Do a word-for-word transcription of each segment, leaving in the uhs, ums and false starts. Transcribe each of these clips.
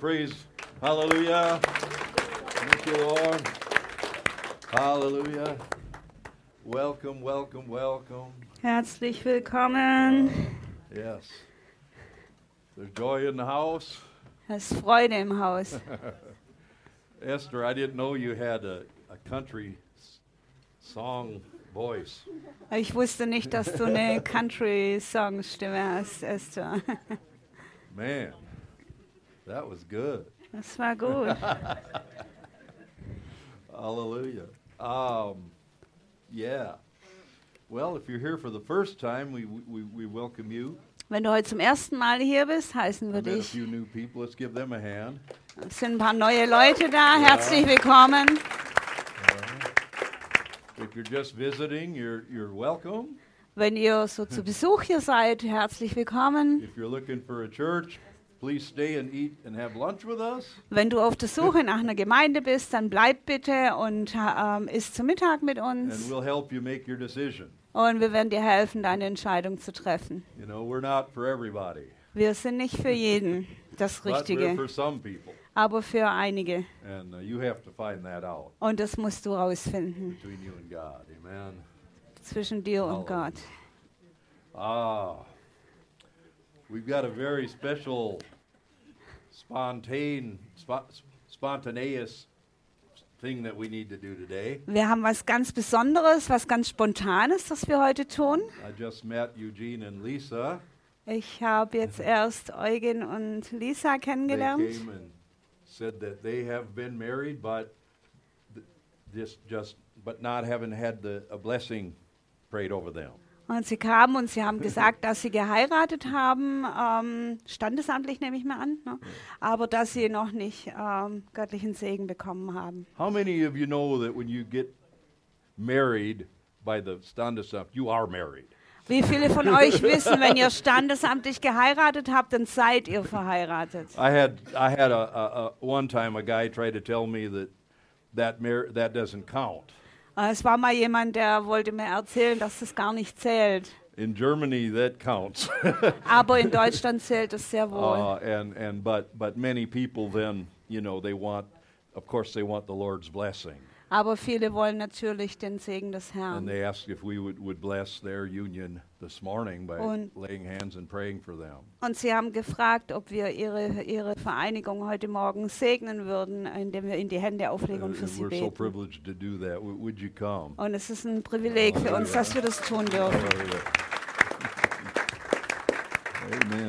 praise. Hallelujah. Thank you, Lord. Hallelujah. Welcome, welcome, welcome. Herzlich willkommen. Yes. There's joy in the house. Es ist Freude im Haus. Esther, I didn't know you had a, a country s- song voice. Ich wusste nicht, dass du eine Country-Song-Stimme hast, Esther. Man, that was good. Das war gut. Hallelujah. Um, yeah. Well, if you're here for the first time, we we, we welcome you. Wenn du heute zum ersten Mal hier bist, heißen I wir met a dich. few new people. Let's give them a hand. Es sind ein paar neue Leute da. Ja. Herzlich willkommen. If you're just visiting, you're you're welcome. Wenn ihr so zu Besuch hier seid, herzlich willkommen. If you're looking for a church, please stay and eat and have lunch with us. Wenn du auf der Suche nach einer Gemeinde bist, dann bleib bitte und ähm, isst zum Mittag mit And uns. we'll help you make your decision. Und wir werden dir helfen, deine Entscheidung zu treffen. You know, we're not for everybody, Wir sind nicht für jeden das but we're Richtige, for some people. aber für einige. And uh, you have to find that out Und das musst du rausfinden between you and God. Amen. zwischen dir und Halleluja. Gott. Ah, we've got a very special, spontane, spo- spontaneous thing that we need to do today. Wir haben was ganz Besonderes, was ganz Spontanes, das wir heute tun. I just met Eugene and Lisa. Ich habe jetzt erst Eugen und Lisa They kennengelernt. came and said that they have been married, but th- just just but not haven't had the a blessing prayed over them. Und sie kamen und sie haben gesagt, dass sie geheiratet haben, ähm, standesamtlich nehme ich mal an, ne? Aber dass sie noch nicht ähm, göttlichen Segen bekommen haben. How many of you know that when you get married by the Standesamt, you are married? Wie viele von euch wissen, wenn ihr standesamtlich geheiratet habt, dann seid ihr verheiratet? I had I had a, a, a one time a guy tried to tell me that that mar- that doesn't count. Äh, Es war mal jemand, der wollte mir erzählen, dass das gar nicht zählt. In Germany, that counts. Aber in Deutschland zählt es sehr wohl. uh, and and but but many people then, you know, they want, of course, they want the Lord's blessing, Aber viele wollen natürlich den Segen des and Herrn. they asked if we would, would bless their union this morning by Und- laying hands and praying for them. Und sie haben gefragt, ob wir ihre, ihre Vereinigung heute Morgen segnen würden, indem wir in die Hände auflegen Uh, und für sie we're so beten. privileged to do that. W- would you come? Und es ist ein Privileg für uns, dass wir das tun dürfen. Amen.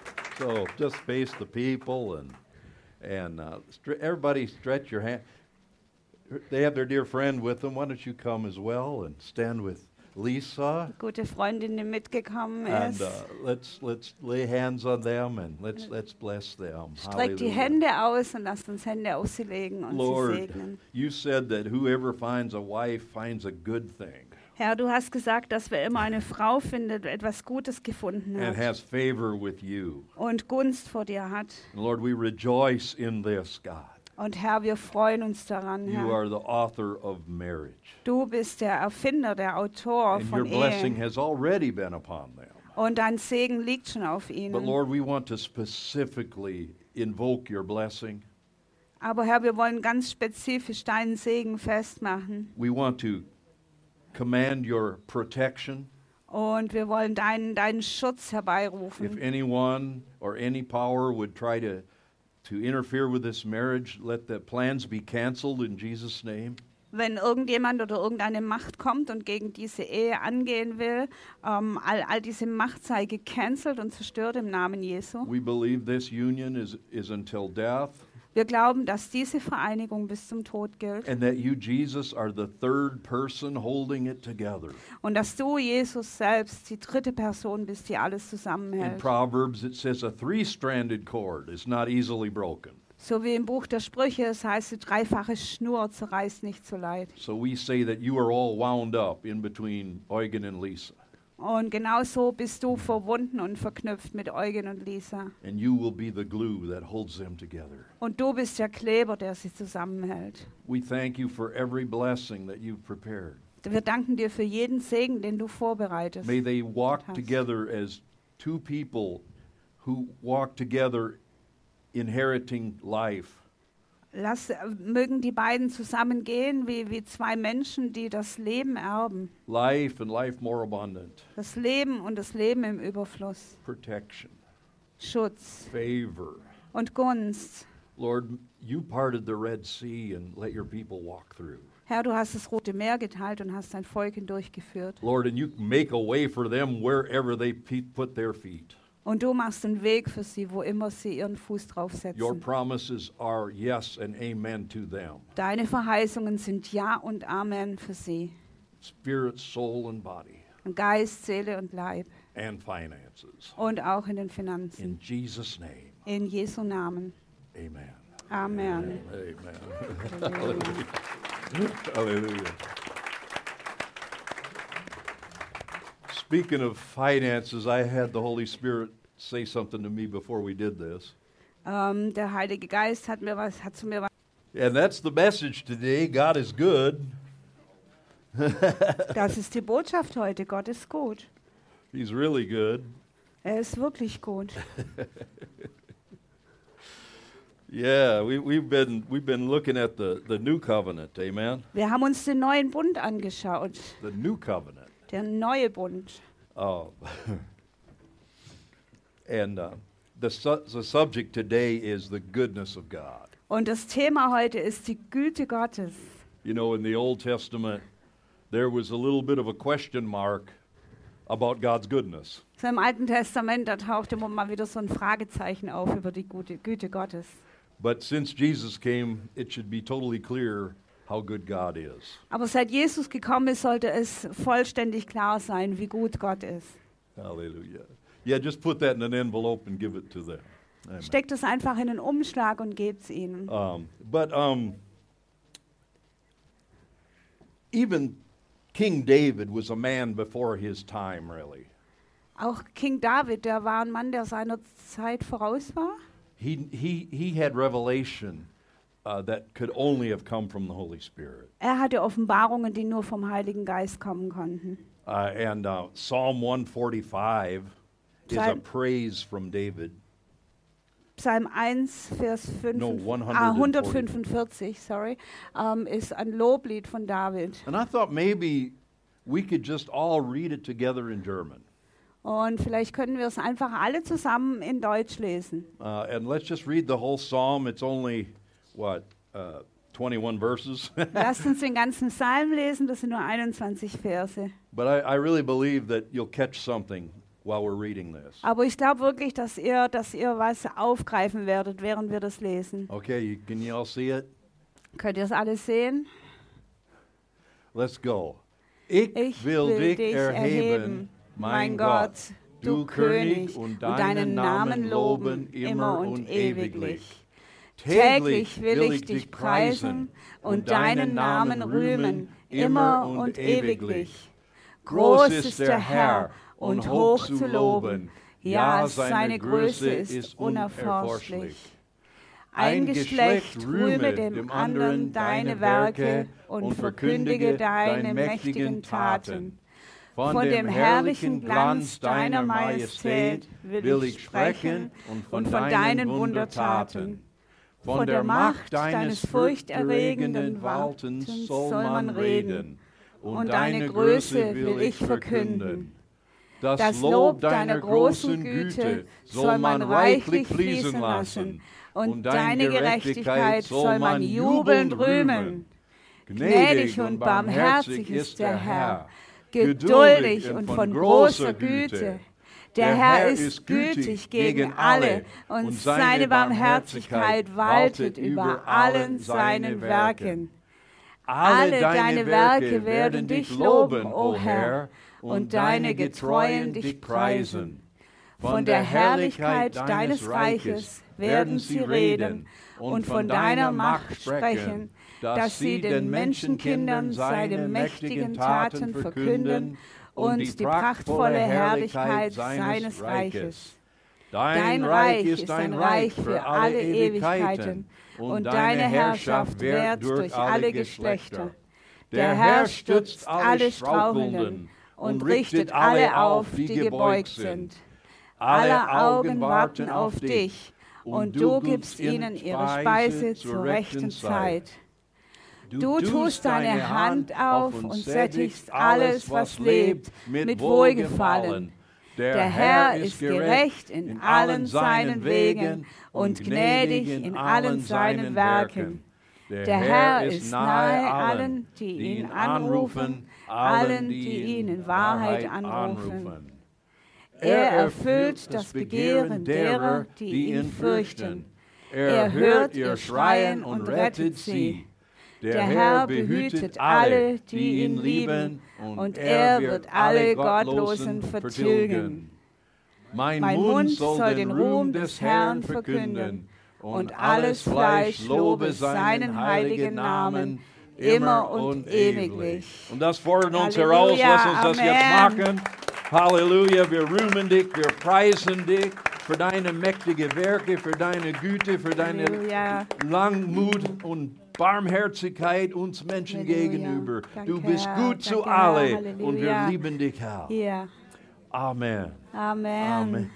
So just face the people and and uh, stre- everybody stretch your hand. They have their dear friend with them. Why don't you come as well and stand with Lisa Gute Freundin, die mitgekommen and ist. uh, let's let's lay hands on them and let's let's bless them. Streck die Hallelujah. Hände aus und lasst uns Hände auf sie legen und sie Lord, segnen. you said that whoever finds a wife finds a good thing Herr, du hast gesagt, dass wer immer eine Frau findet, etwas Gutes gefunden and hat has favor with you. und Gunst vor dir hat. And Lord, we rejoice in this, God. Und Herr, wir freuen uns daran, You Herr. are the author of marriage. Du bist der Erfinder, der Autor And your von blessing Ehe. has already been upon them. Und dein Segen liegt schon auf But ihnen. Lord, we want to specifically invoke your blessing. Aber Herr, wir wollen ganz spezifisch deinen Segen festmachen. We want to command your protection. Und wir wollen deinen, deinen Schutz If herbeirufen. anyone or any power would try to, to interfere with this marriage, let the plans be canceled in Jesus' name. Wenn irgendjemand oder irgendeine Macht kommt und gegen diese Ehe angehen will, ähm, all, all diese Macht sei gecancelt und zerstört im Namen Jesu. We believe this union is, is until death, Wir glauben, dass diese Vereinigung bis zum Tod gilt and that you, Jesus, are the third person holding it together. und dass du, Jesus selbst, die dritte Person bist, die alles In zusammenhält. Proverbs, it says a three-stranded cord is not easily broken. So wie im Buch der Sprüche, es heißt, die dreifache Schnur zerreißt nicht so leicht. So we say that you are all wound up in between Eugen and Lisa, Und genau so bist du verbunden und verknüpft mit Eugen und Lisa. and you will be the glue that holds them together. Und du bist der Kleber, der sie zusammenhält. We thank you for every blessing that you've prepared. Wir danken dir für jeden Segen, den du vorbereitest. May they walk hast. together as two people who walk together inheriting life. Lass, äh, mögen die beiden zusammengehen wie, wie zwei Menschen, die das Leben erben. Life and life more abundant. Das Leben und das Leben im Überfluss. Protection, Schutz favor. und Gunst. Lord, you parted the Red Sea and let your people walk through. Herr, du hast das Rote Meer geteilt und hast dein Volk hindurchgeführt. Lord, and you make a way for them wherever they pe- put their feet. Und du machst einen Weg für sie, wo immer sie ihren Fuß Your draufsetzen. promises are yes and amen to them. Deine Verheißungen sind Ja und Amen für sie. Spirit, soul, and body, Geist, Seele und Leib. and finances. Und auch in den Finanzen. In Jesus' name, In Jesu Namen. amen. Amen. Amen. Hallelujah. Hallelujah. Speaking of finances, I had the Holy Spirit say something to me before we did this. Ähm, der Heilige Geist hat mir was, hat zu mir was. And that's the message today. God is good. Das ist die Botschaft heute. Gott ist gut. He's really good. Er ist wirklich gut. Yeah, we, we've been we've been looking at the, the new covenant, amen. Wir haben uns den neuen Bund angeschaut. The new covenant. Der neue Bund. Oh. And uh, the su- the subject today is the goodness of God. Und das Thema heute ist die Güte Gottes. You know, in the Old Testament, there was a little bit of a question mark about God's goodness. So im Alten Testament, da tauchte immer mal wieder so ein Fragezeichen auf über die gute Güte Gottes. But since Jesus came, it should be totally clear how good God is. Aber seit Jesus gekommen ist, sollte es vollständig klar sein, wie gut Gott ist. Hallelujah. Yeah, just put that in an envelope and give it to them. Amen. Steckt es einfach in einen Umschlag und gebt es ihnen. Um, but um, even King David was a man before his time, really. Auch King David, der war ein Mann, der seiner Zeit voraus war. He, he, he had revelation uh, that could only have come from the Holy Spirit. Er hatte Offenbarungen, die nur vom Heiligen Geist kommen konnten. Uh, and uh, Psalm one forty-five is a Psalm- praise from David. Psalm eins, Vers fünf, No, ah, one hundertfünfundvierzig, sorry, ähm, ist ein Loblied von David. And I thought maybe we could just all read it together in German. Und vielleicht können wir es einfach alle zusammen in Deutsch lesen. Uh, and let's just read the whole psalm. It's only, what, uh, twenty-one verses? Lasst uns den ganzen Psalm lesen, das sind nur einundzwanzig Verse. But I, I really believe that you'll catch something while we're reading this. Aber ich glaube wirklich, dass ihr, dass ihr was aufgreifen werdet, während wir das lesen. Okay, you, can you all see it? Könnt ihr es alles sehen? Let's go. Ich, Ich will dich erheben, mein Gott, du König, und deinen Namen loben immer und ewiglich. Täglich will ich dich preisen und deinen Namen rühmen, immer und ewiglich. Groß ist der Herr und hoch zu loben, ja, seine Größe ist unerforschlich. Ein Geschlecht rühme dem anderen deine Werke und verkündige deine mächtigen Taten. Von dem herrlichen Glanz deiner Majestät will ich sprechen und von deinen Wundertaten. Von der Macht deines furchterregenden Waltens soll man reden, und deine Größe will ich verkünden. Das Lob deiner großen Güte soll man reichlich fließen lassen, und deine Gerechtigkeit soll man jubelnd rühmen. Gnädig und barmherzig ist der Herr, geduldig und von großer Güte. Der Herr ist gütig gegen alle, und seine Barmherzigkeit waltet über allen seinen Werken. Alle deine Werke werden dich loben, o Herr, und deine Getreuen dich preisen. Von der Herrlichkeit deines Reiches werden sie reden und von deiner Macht sprechen, dass sie den Menschenkindern seine mächtigen Taten verkünden und die prachtvolle Herrlichkeit seines Reiches. Dein Reich ist ein Reich für alle Ewigkeiten, und deine Herrschaft währt durch alle Geschlechter. Der Herr stützt alle Strauchelnden und richtet alle auf, die gebeugt sind. Alle Augen warten auf dich, und du gibst ihnen ihre Speise zur rechten Zeit. Du tust deine Hand auf und sättigst alles, was lebt, mit Wohlgefallen. Der Herr ist gerecht in allen seinen Wegen und gnädig in allen seinen Werken. Der Herr ist nahe allen, die ihn anrufen, allen, die ihn in Wahrheit anrufen. Er erfüllt das Begehren derer, die ihn fürchten. Er hört ihr Schreien und rettet sie. Der Herr behütet alle, die ihn lieben, und er wird alle Gottlosen vertilgen. Mein Mund soll den Ruhm des Herrn verkünden, und alles Fleisch lobe seinen heiligen Namen, immer und ewiglich. Und das fordert uns heraus, lass uns das jetzt machen. Halleluja, wir rühmen dich, wir preisen dich für deine mächtigen Werke, für deine Güte, für deine Halleluja. Langmut und Barmherzigkeit uns Menschen Halleluja. gegenüber. Danke, Du bist Herr. gut zu Danke, Herr. alle Halleluja. und wir lieben dich, Herr. Ja. Amen. Amen. Amen.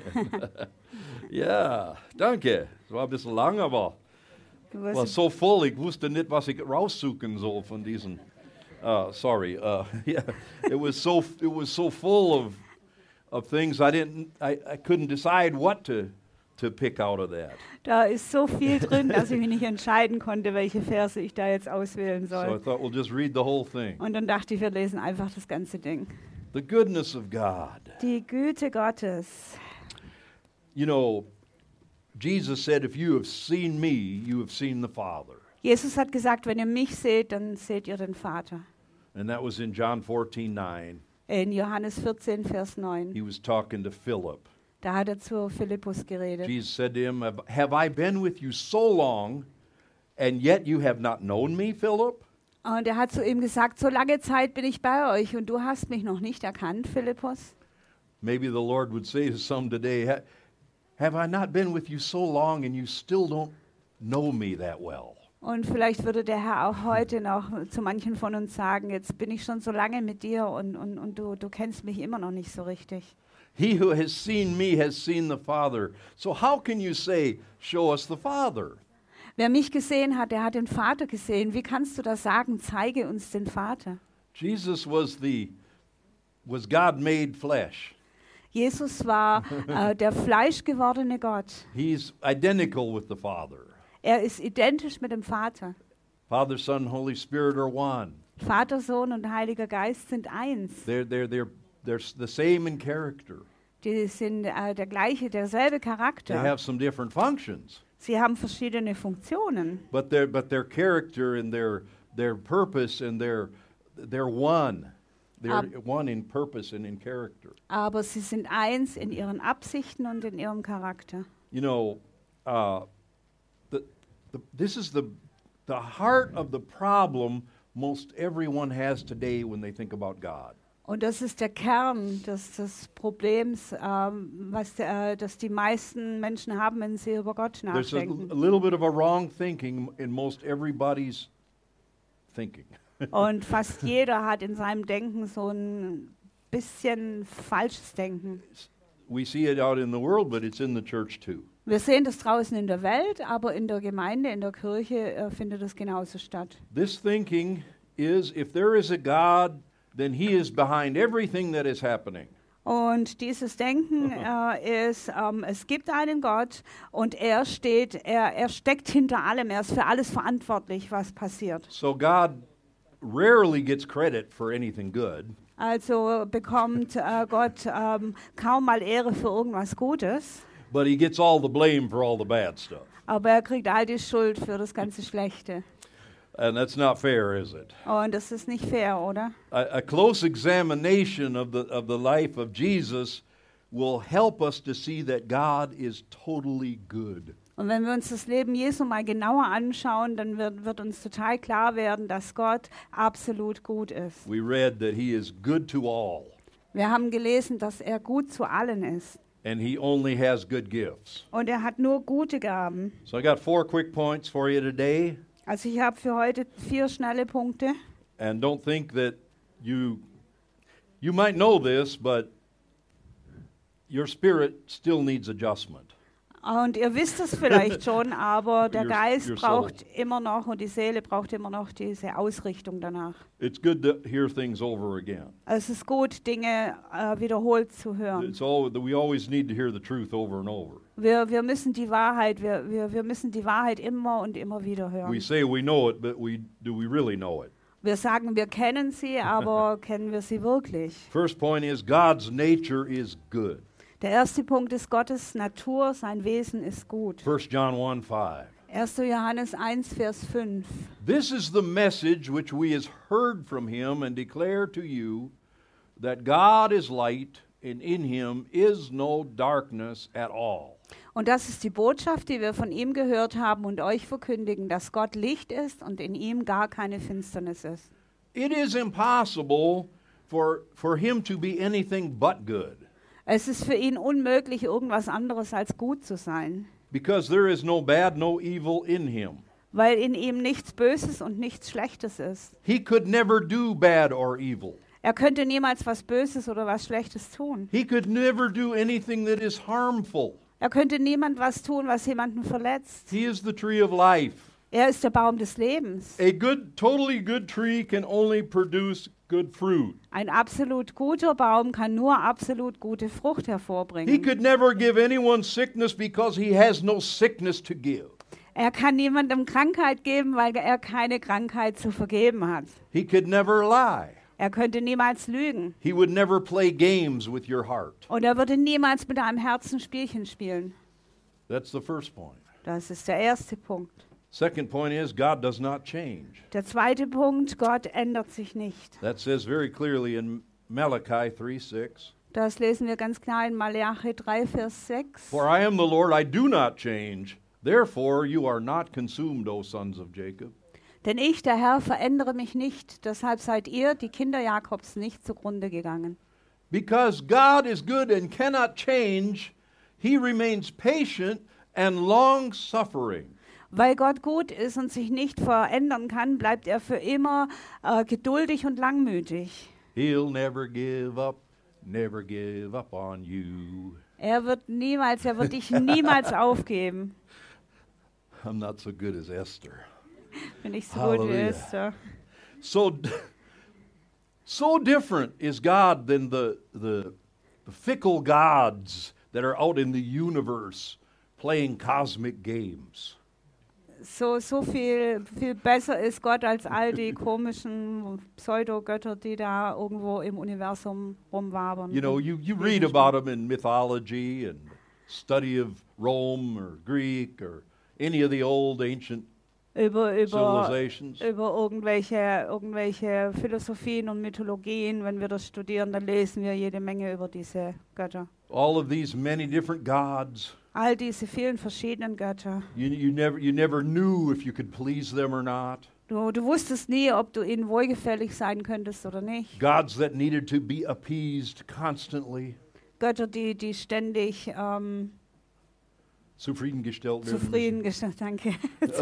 Ja, danke. Es war ein bisschen lang, aber Du war wirst- so voll, ich wusste nicht, was ich raussuchen soll von diesen. Uh, sorry. Uh, yeah, it was so it was so full of of things I didn't I, I couldn't decide what to to pick out of that. Da ist so viel drin, dass ich mich nicht entscheiden konnte, welche Verse ich da jetzt auswählen So I soll. thought we'll just read the whole thing. Und dann dachte ich, wir lesen einfach das ganze Ding. The goodness of God. Die Güte Gottes. You know, Jesus said, "If you have seen me, you have seen the Father." Jesus hat gesagt, wenn ihr mich seht, dann seht ihr den Vater. And that was in John fourteen nine. In Johannes vierzehn, Vers neun. He was talking to Philip. Da hat er zu Philippus geredet. Jesus said to him, "Have have I been with you so long, and yet you have not known me, Philip?" Und er hat zu ihm gesagt, so lange Zeit bin ich bei euch und du hast mich noch nicht erkannt, Philippus. Maybe the Lord would say to some today, "Ha- have I not been with you so long and you still don't know me that well?" Und vielleicht würde der Herr auch heute noch zu manchen von uns sagen, jetzt bin ich schon so lange mit dir und, und, und du, du kennst mich immer noch nicht so richtig. He who has seen me has seen the Father. So how can you say, "Show us the Father"? Wer mich gesehen hat, der hat den Vater gesehen. Wie kannst du das sagen? Zeige uns den Vater. Jesus was the was God made flesh. Jesus war äh, der fleischgewordene Gott. He's identical with the Father. Er ist identisch mit dem Vater. Father, Son, Holy Spirit are one. Vater, Sohn und Heiliger Geist sind eins. They're they're they're they're s- the same in character. Die sind äh, der gleiche, derselbe They Charakter. have some different functions, Sie haben verschiedene Funktionen. but their but their character and their their purpose and their they're one. They're Ab- one in purpose and in character. Aber sie sind eins in ihren Absichten und in ihrem Charakter. You know, uh, the, the this is the the heart of the problem most everyone has today when they think about God. Und das ist der Kern des, des Problems, ähm, was äh, das die meisten Menschen haben, wenn sie über Gott There's a, a nachdenken. little bit of a wrong thinking in most everybody's thinking. Und fast jeder hat in seinem Denken so ein bisschen falsches Denken. We see it out in the world, but it's in the church too. Wir sehen das draußen in der Welt, aber in der Gemeinde, in der Kirche äh, findet es genauso statt. This thinking is if there is a God, then he is behind everything that is happening. Und dieses Denken äh, ist, ähm, es gibt einen Gott und er steht, er, er steckt hinter allem, er ist für alles verantwortlich, was passiert. So God rarely gets credit for anything good. Also bekommt äh, Gott ähm, kaum mal Ehre für irgendwas Gutes, But he gets all the blame for all the bad stuff. aber er kriegt all die Schuld für das ganze Schlechte. And that's not fair, is it? Und das ist nicht fair, oder? A, a close examination of the, of the life of Jesus will help us to see that God is totally good. Und wenn wir uns das Leben Jesu mal genauer anschauen, dann wird, wird uns total klar werden, dass Gott absolut gut ist. We read that he is good to all, Wir haben gelesen, dass er gut zu allen ist. and he only has good gifts. Und er hat nur gute Gaben. So I got four quick points for you today. Also ich habe für heute vier schnelle Punkte. And don't think that you you might know this, but your spirit still needs adjustment. Und ihr wisst es vielleicht schon, aber der Your- Geist your soul. braucht immer noch und die Seele braucht immer noch diese Ausrichtung danach. It's good to hear things over again. Es ist gut, Dinge äh, wiederholt zu hören. It's all that we always need to hear the truth over and over. Wir, wir müssen die Wahrheit, wir, wir, wir müssen die Wahrheit immer und immer wieder hören. We say we know it, but we do we really know it? Wir sagen, wir kennen sie, aber kennen wir sie wirklich? First point is God's nature is good. Der erste Punkt ist Gottes Natur, sein Wesen ist gut. First John one five. erster Johannes eins, Vers fünf. This is the message which we has heard from him and declare to you, that God is light, and in him is no darkness at all. Und das ist die Botschaft, die wir von ihm gehört haben und euch verkündigen, dass Gott Licht ist und in ihm gar keine Finsternis ist. It is impossible for, for him to be anything but good, Es ist für ihn unmöglich, irgendwas anderes als gut zu sein, because there is no bad, no evil in him. weil in ihm nichts Böses und nichts Schlechtes ist. He could never do bad or evil. Er könnte niemals was Böses oder was Schlechtes tun. He could never do anything that is harmful. Er könnte niemand was tun, was jemanden verletzt. He is the tree of life. Er ist der Baum des Lebens. A good, totally good tree can only produce good fruit. Ein absolut guter Baum kann nur absolut gute Frucht He hervorbringen. could never give anyone sickness because he has no sickness to give. Er kann niemandem Krankheit geben, weil er keine Krankheit zu vergeben hat. He could never lie. Er könnte niemals lügen. He would never play games with your heart. Und er würde niemals mit deinem Herzen Spielchen spielen. That's the first point. Das ist der erste Punkt. Second point is God does not change. Der zweite Punkt, Gott ändert sich nicht. That says very clearly in Malachi three six. Das lesen wir ganz klar in Malachi drei, Vers sechs. For I am the Lord, I do not change. Therefore you are not consumed, O sons of Jacob. Denn ich, der Herr, verändere mich nicht. Deshalb seid ihr, die Kinder Jakobs, nicht zugrunde gegangen. Because God is good and cannot change, he remains patient and long-suffering. Weil Gott gut ist und sich nicht verändern kann, bleibt er für immer äh, geduldig und langmütig. He'll never give up, never give up on you. Er wird niemals, er wird dich niemals aufgeben. I'm not so good as Esther. Bin ich so gut wie Halleluja. Esther. So, so different is God than the, the, the fickle gods that are out in the universe playing cosmic games. So, so viel, viel besser ist Gott als all die komischen Pseudogötter, die da irgendwo im Universum rumwabern. You know, you, you read about them in mythology and study of Rome or Greek or any of the old ancient über, über, civilizations. über irgendwelche, irgendwelche Philosophien und Mythologien. Wenn wir das studieren, dann lesen wir jede Menge über diese Götter. All of these many different gods. All diese vielen verschiedenen Götter. You, you, never, you never knew if you could please them or not. Du, du wusstest nie, ob du ihnen wohlgefällig sein könntest oder nicht. Gods that needed to be appeased constantly. Götter, die, die ständig ähm, Zufriedengestellt werden müssen. zufriedengestellt, danke.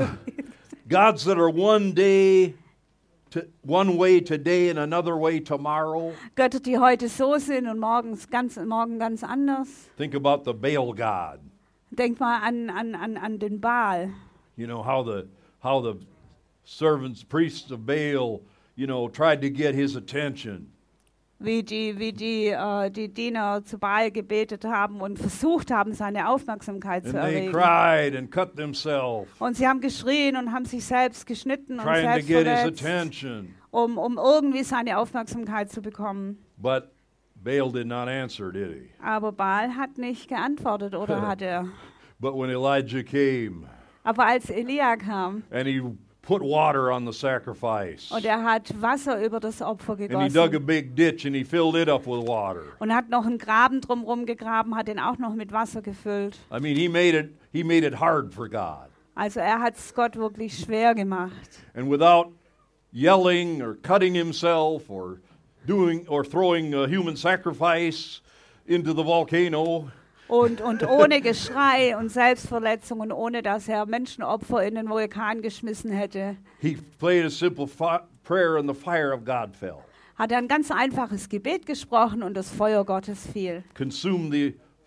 Gods that are one day, to, one way today and another way tomorrow. Götter, die heute so sind und morgens ganz, morgen ganz anders. Think about the Baal god. Denk mal an, an, an, an den Baal. You know how the how the servants, priests of Baal, you know, tried to get his attention. Wie die, wie die, äh, die Diener zu Baal gebetet haben und versucht haben, seine Aufmerksamkeit And zu they erregen. cried and cut themselves, Und sie haben geschrien und haben sich selbst geschnitten und trying to selbst get his verletzt, attention. um, um irgendwie seine Aufmerksamkeit zu bekommen. But Baal did not answer, did he? Aber Baal hat nicht geantwortet, oder hat er? But when Elijah came Aber als Elia kam and he put water on the sacrifice, und er hat Wasser über das Opfer and he dug a gegossen big ditch and he filled it up with water. und hat noch einen Graben drumherum gegraben, hat den auch noch mit Wasser gefüllt. I mean, he made it he made it hard for God. Also er hat es Gott wirklich schwer gemacht. And without yelling or cutting himself or doing or throwing a human sacrifice into the volcano, Und, und ohne Geschrei und Selbstverletzung und ohne, dass er Menschenopfer in den Vulkan geschmissen hätte, he prayed a simple fi- prayer and the fire of God fell. hat er ein ganz einfaches Gebet gesprochen und das Feuer Gottes fiel. Consumed the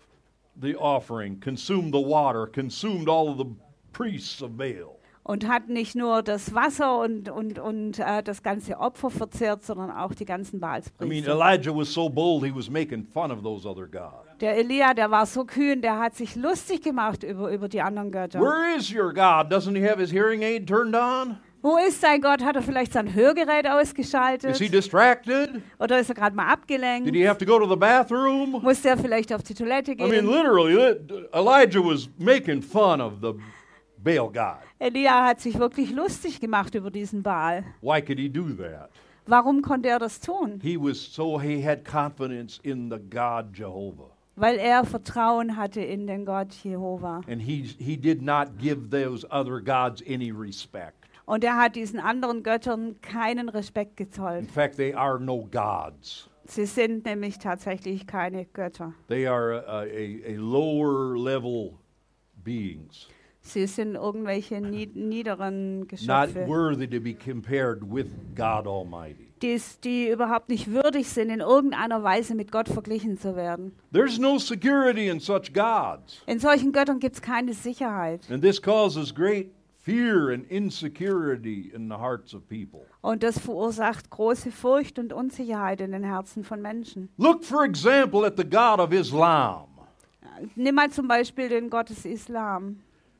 the offering, consumed the water, consumed all of the priests of Baal. Und hat nicht nur das Wasser und, und, und äh, das ganze Opfer verzehrt, sondern auch die ganzen I mean, Baalspriester. Elijah was so bold, he was making fun of those other gods. Der Elia, der war so kühn, der hat sich lustig gemacht über, über die anderen Götter. Where is your God? Doesn't he have his hearing aid turned on? Wo ist sein Gott? Hat er vielleicht sein Hörgerät Is ausgeschaltet? he distracted? Oder ist er gerade mal Did abgelenkt? he have to go to the bathroom? Muss der vielleicht auf die Toilette I mean, gehen? literally, Elijah was making fun of the Baal god. Elia hat sich wirklich lustig gemacht über diesen Baal. Why could he do that? Warum konnte er das tun? He was so, he had confidence in the God Jehovah. Weil er Vertrauen hatte in den Gott Jehova. And he, he did not give those other gods any respect. Und er hat diesen anderen Göttern keinen Respekt In gezollt. fact, they are no gods. Sie sind nämlich tatsächlich keine Götter. They are a, a, a lower level beings, Sie sind irgendwelche nied niederen not Geschöpfe, worthy to be compared with God Almighty. die's- die überhaupt nicht würdig sind, in irgendeiner Weise mit Gott verglichen zu werden. There's no security in such gods. In solchen Göttern gibt es keine Sicherheit. And this causes great fear and insecurity in the hearts of people. Und das verursacht große Furcht und Unsicherheit in den Herzen von Menschen. Look, for example, at the God of Islam. Nimm mal zum Beispiel den Gott des Islam.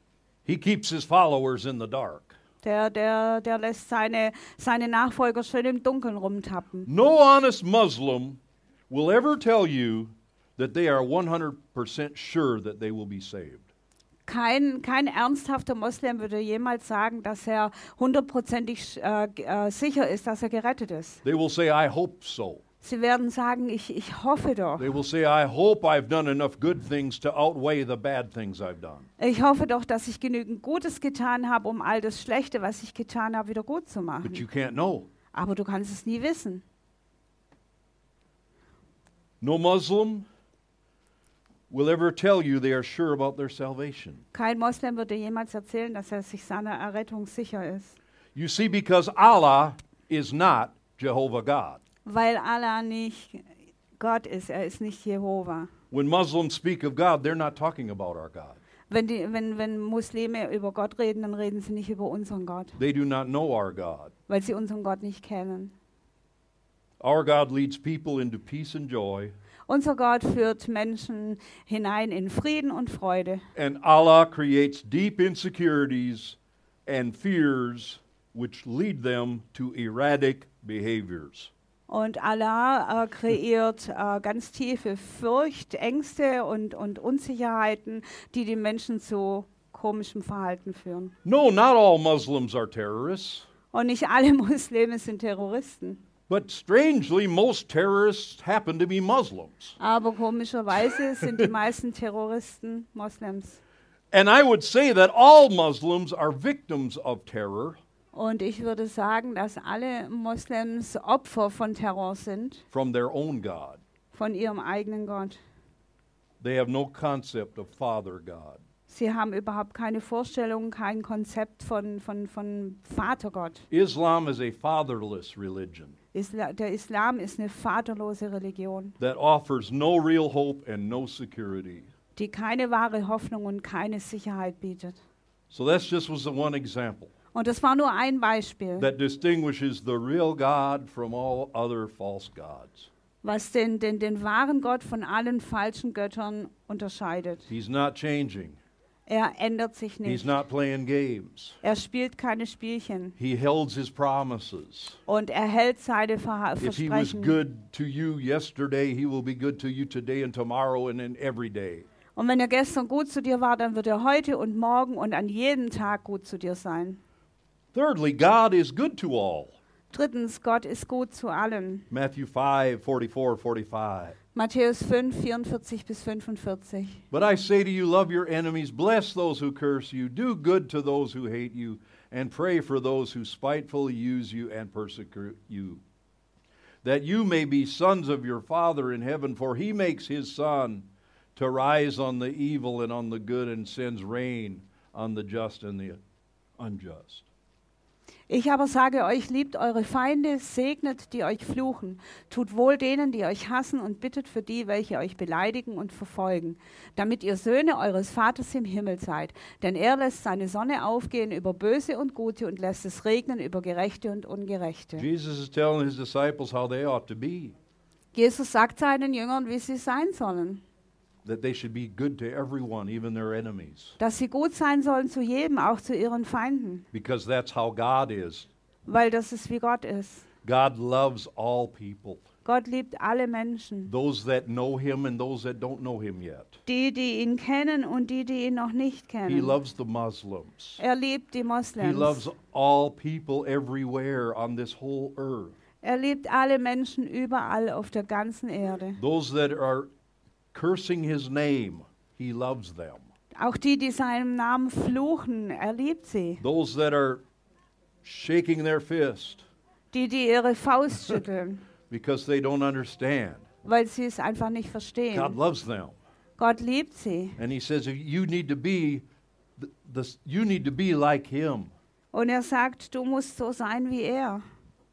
He keeps his followers in the dark. Der, der, der lässt seine, seine Nachfolger schön im Dunkeln rumtappen. No honest Muslim will ever tell you that they are one hundred percent sure that they will be saved. Kein, kein ernsthafter Moslem würde jemals sagen, dass er hundertprozentig äh, g- äh, sicher ist, dass er gerettet ist. They will say, I hope so. Sie werden sagen, ich, ich hoffe doch. They will say, I hope I've done enough good things to outweigh the bad things I've done. Ich hoffe doch, dass ich genügend Gutes getan habe, um all das Schlechte, was ich getan habe, wieder gut zu But you machen. can't know. Aber du kannst es nie wissen. No Muslim will ever tell you they are sure about their salvation. Kein Moslem würde jemals erzählen, dass er sich seiner Errettung sicher ist. You see, because Allah is not Jehovah God. Weil Allah nicht Gott ist, er ist nicht Jehova. When Muslims speak of God, they're not talking about our God. Wenn, die, wenn, wenn Muslime über Gott reden, dann reden sie nicht über unseren Gott, They do not know our God. weil sie unseren Gott nicht kennen. Our God leads people into peace and joy, Unser Gott führt Menschen hinein in Frieden und Freude. and Allah creates deep insecurities and fears which lead them to erratic behaviors. Und Allah äh, kreiert äh, ganz tiefe Furcht, Ängste und, und Unsicherheiten, die die Menschen zu komischem Verhalten führen. No, not all Muslims are terrorists, Und nicht alle Muslime sind Terroristen. but strangely, most terrorists happen to be Muslims. Aber komischerweise sind die meisten Terroristen Moslems. And I would say that all Muslims are victims of terror Und ich würde sagen, dass alle Moslems Opfer von Terror sind, from their own God. von ihrem eigenen Gott. They have no concept of Father God. Sie haben überhaupt keine Vorstellung, kein Konzept von, von, von Vatergott. Islam is a fatherless religion Isla der Islam ist eine vaterlose Religion, that offers no real hope and no security. die keine wahre Hoffnung und keine Sicherheit bietet. So that's just was the one example Und das war nur ein Beispiel, that distinguishes the real God from all other false gods. was den, den, den wahren Gott von allen falschen Göttern unterscheidet. He's not changing. Er ändert sich He's nicht. not playing games. Er spielt keine Spielchen. He holds his promises. Und er hält seine Verha If he was Versprechen. good to you yesterday, he will be good to you today and tomorrow and in every day. Und wenn er gestern gut zu dir war, dann wird er heute und morgen und an jedem Tag gut zu dir sein. Thirdly, God is good to all. Drittens, Gott ist gut zu allen. Matthew five, forty-four, forty-five. Matthäus fünf, vierundvierzig bis fünfundvierzig. But I say to you, love your enemies, bless those who curse you, do good to those who hate you, and pray for those who spitefully use you and persecute you, that you may be sons of your Father in heaven, for he makes his sun to rise on the evil and on the good, and sends rain on the just and the unjust. Ich aber sage euch, liebt eure Feinde, segnet, die euch fluchen, tut wohl denen, die euch hassen und bittet für die, welche euch beleidigen und verfolgen, damit ihr Söhne eures Vaters im Himmel seid. Denn er lässt seine Sonne aufgehen über Böse und Gute und lässt es regnen über Gerechte und Ungerechte. Jesus is telling his disciples how they ought to be. Jesus sagt seinen Jüngern, wie sie sein sollen. That they should be good to everyone, even their enemies. Dass sie gut sein sollen zu jedem, auch zu ihren Feinden. Because that's how God is. Weil das ist, wie Gott ist. God loves all people. Gott liebt alle Menschen. Those that know him and those that don't know him yet. Die, die ihn kennen und die, die ihn noch nicht kennen. He loves the Muslims. Er liebt die He Moslems. loves all people everywhere on this whole earth. Er liebt alle Menschen überall auf der ganzen Erde. Those that are cursing his name, he loves them. Auch die, die seinem Namen fluchen, er liebt sie. Those that are shaking their fist Die, die ihre Faust schütteln, because they don't understand. weil sie es einfach nicht God verstehen. loves them. Gott liebt sie. And he says you need to be the, the, you need to be like him. Und er sagt, du musst so sein wie er.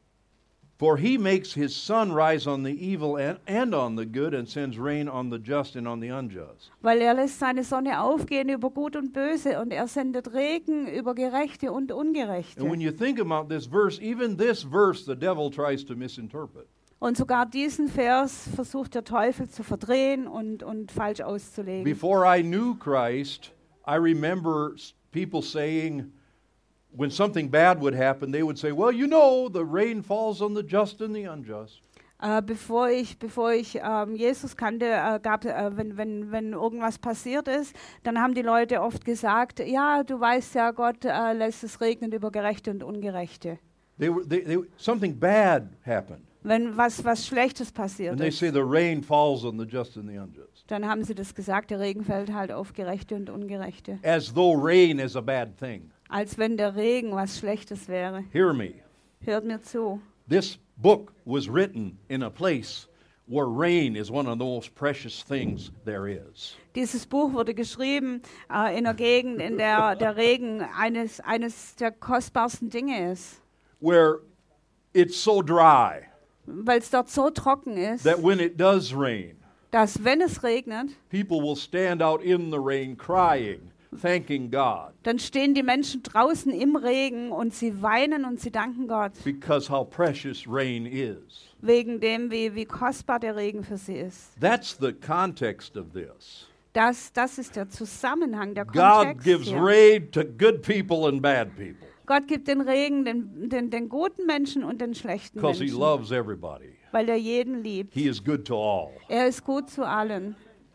For he makes his sun rise on the evil and, and on the good and sends rain on the just and on the unjust. Weil er lässt seine Sonne aufgehen über Gut und Böse und er sendet Regen über Gerechte und Ungerechte. And when you think about this verse, even this verse the devil tries to misinterpret. Und sogar diesen Vers versucht der Teufel zu verdrehen und, und falsch auszulegen. Before I knew Christ, I remember s- people saying, when something bad would happen, they would say, well, you know, the rain falls on the just and the unjust. Äh, bevor ich, bevor ich ähm, Jesus kannte, äh, gab, äh, wenn, wenn, wenn irgendwas passiert ist, dann haben die Leute oft gesagt, ja, du weißt ja, Gott äh, lässt es regnen über Gerechte und Ungerechte. They were, they, they, something bad happened. Wenn was, was Schlechtes passiert And they ist, say the rain falls on the just and the unjust. dann haben sie das gesagt, der Regen fällt halt auf Gerechte und Ungerechte. As though rain is a bad thing. Als wenn der Regen was Schlechtes wäre. Hear me. Hört mir zu. This book was written in a place where rain is one of the most precious things there is. Dieses Buch wurde geschrieben äh, in einer Gegend, in der der Regen eines, eines der kostbarsten Dinge ist. Where it's so dry Weil es dort so trocken ist, that when it does rain, dass wenn es regnet, people will stand out in the rain crying, thanking God, dann stehen die Menschen draußen im Regen und sie weinen und sie danken Gott. because how precious rain is. Wegen dem, wie, wie kostbar der Regen für sie ist. That's the context of this. Das, das ist der Zusammenhang, der God Kontext gives hier. rain to good people and bad people Gott gibt den Regen den, den, den guten Menschen und den schlechten because he Menschen, loves everybody. weil er jeden liebt. He is good to all. Er ist gut zu allen.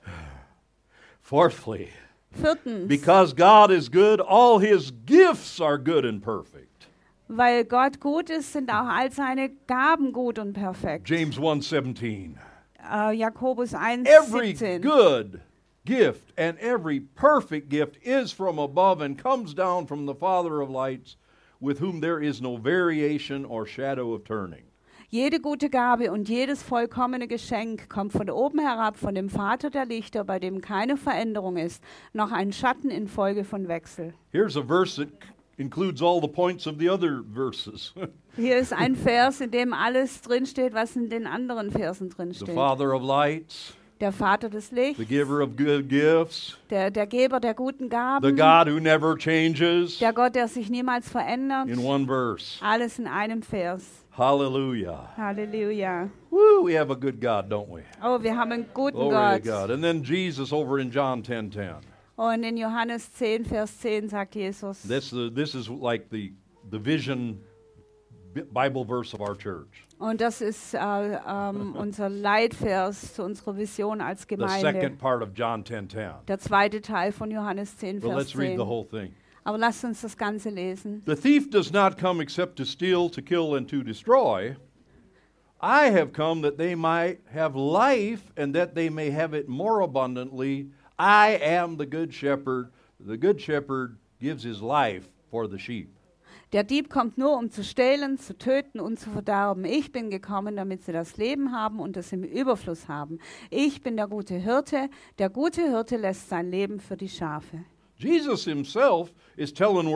Fourthly, Viertens, because God is good, all his gifts are good and perfect. weil Gott gut ist, sind auch all seine Gaben gut und perfekt. James one seventeen. Äh, Jakobus eins, Every siebzehn. good gift and every perfect gift is from above and comes down from the Father of lights, with whom there is no variation or shadow of turning. Jede gute Gabe und jedes vollkommene Geschenk kommt von oben herab, von dem Vater der Lichter, bei dem keine Veränderung ist, noch ein Schatten infolge von Wechsel. Here's a verse that c- includes all the points of the other verses. Hier ist ein Vers, in dem alles drinsteht, was in den anderen Versen The drinsteht. Father of lights, Der Vater des Lichts, the giver of good gifts, der, der Geber der guten the Gaben, God who never changes. der Gott, der sich niemals verändert. In one verse. Alles in einem Vers. Hallelujah. Halleluja. Woo, we have a good God, don't we? Oh, wir haben einen guten Glory to Gott. God. And then Jesus over in John ten ten. Und in Johannes zehn, Vers zehn sagt Jesus, This, uh, this is like the, the vision Bi- Bible verse of our church. und das ist äh, ähm, unser Leitvers zu unserer Vision als The Gemeinde. second part of John ten ten. Der zweite Teil von Johannes zehn, But Vers let's read the zehn. whole thing. Aber lasst uns das Ganze lesen. The thief does not come except to steal, to kill, and to destroy. I have come that they might have life and that they may have it more abundantly. I am the good shepherd. The good shepherd gives his life for the sheep. Der Dieb kommt nur, um zu stehlen, zu töten und zu verderben. Ich bin gekommen, damit sie das Leben haben und es im Überfluss haben. Ich bin der gute Hirte. Der gute Hirte lässt sein Leben für die Schafe. Jesus himself is telling, we're,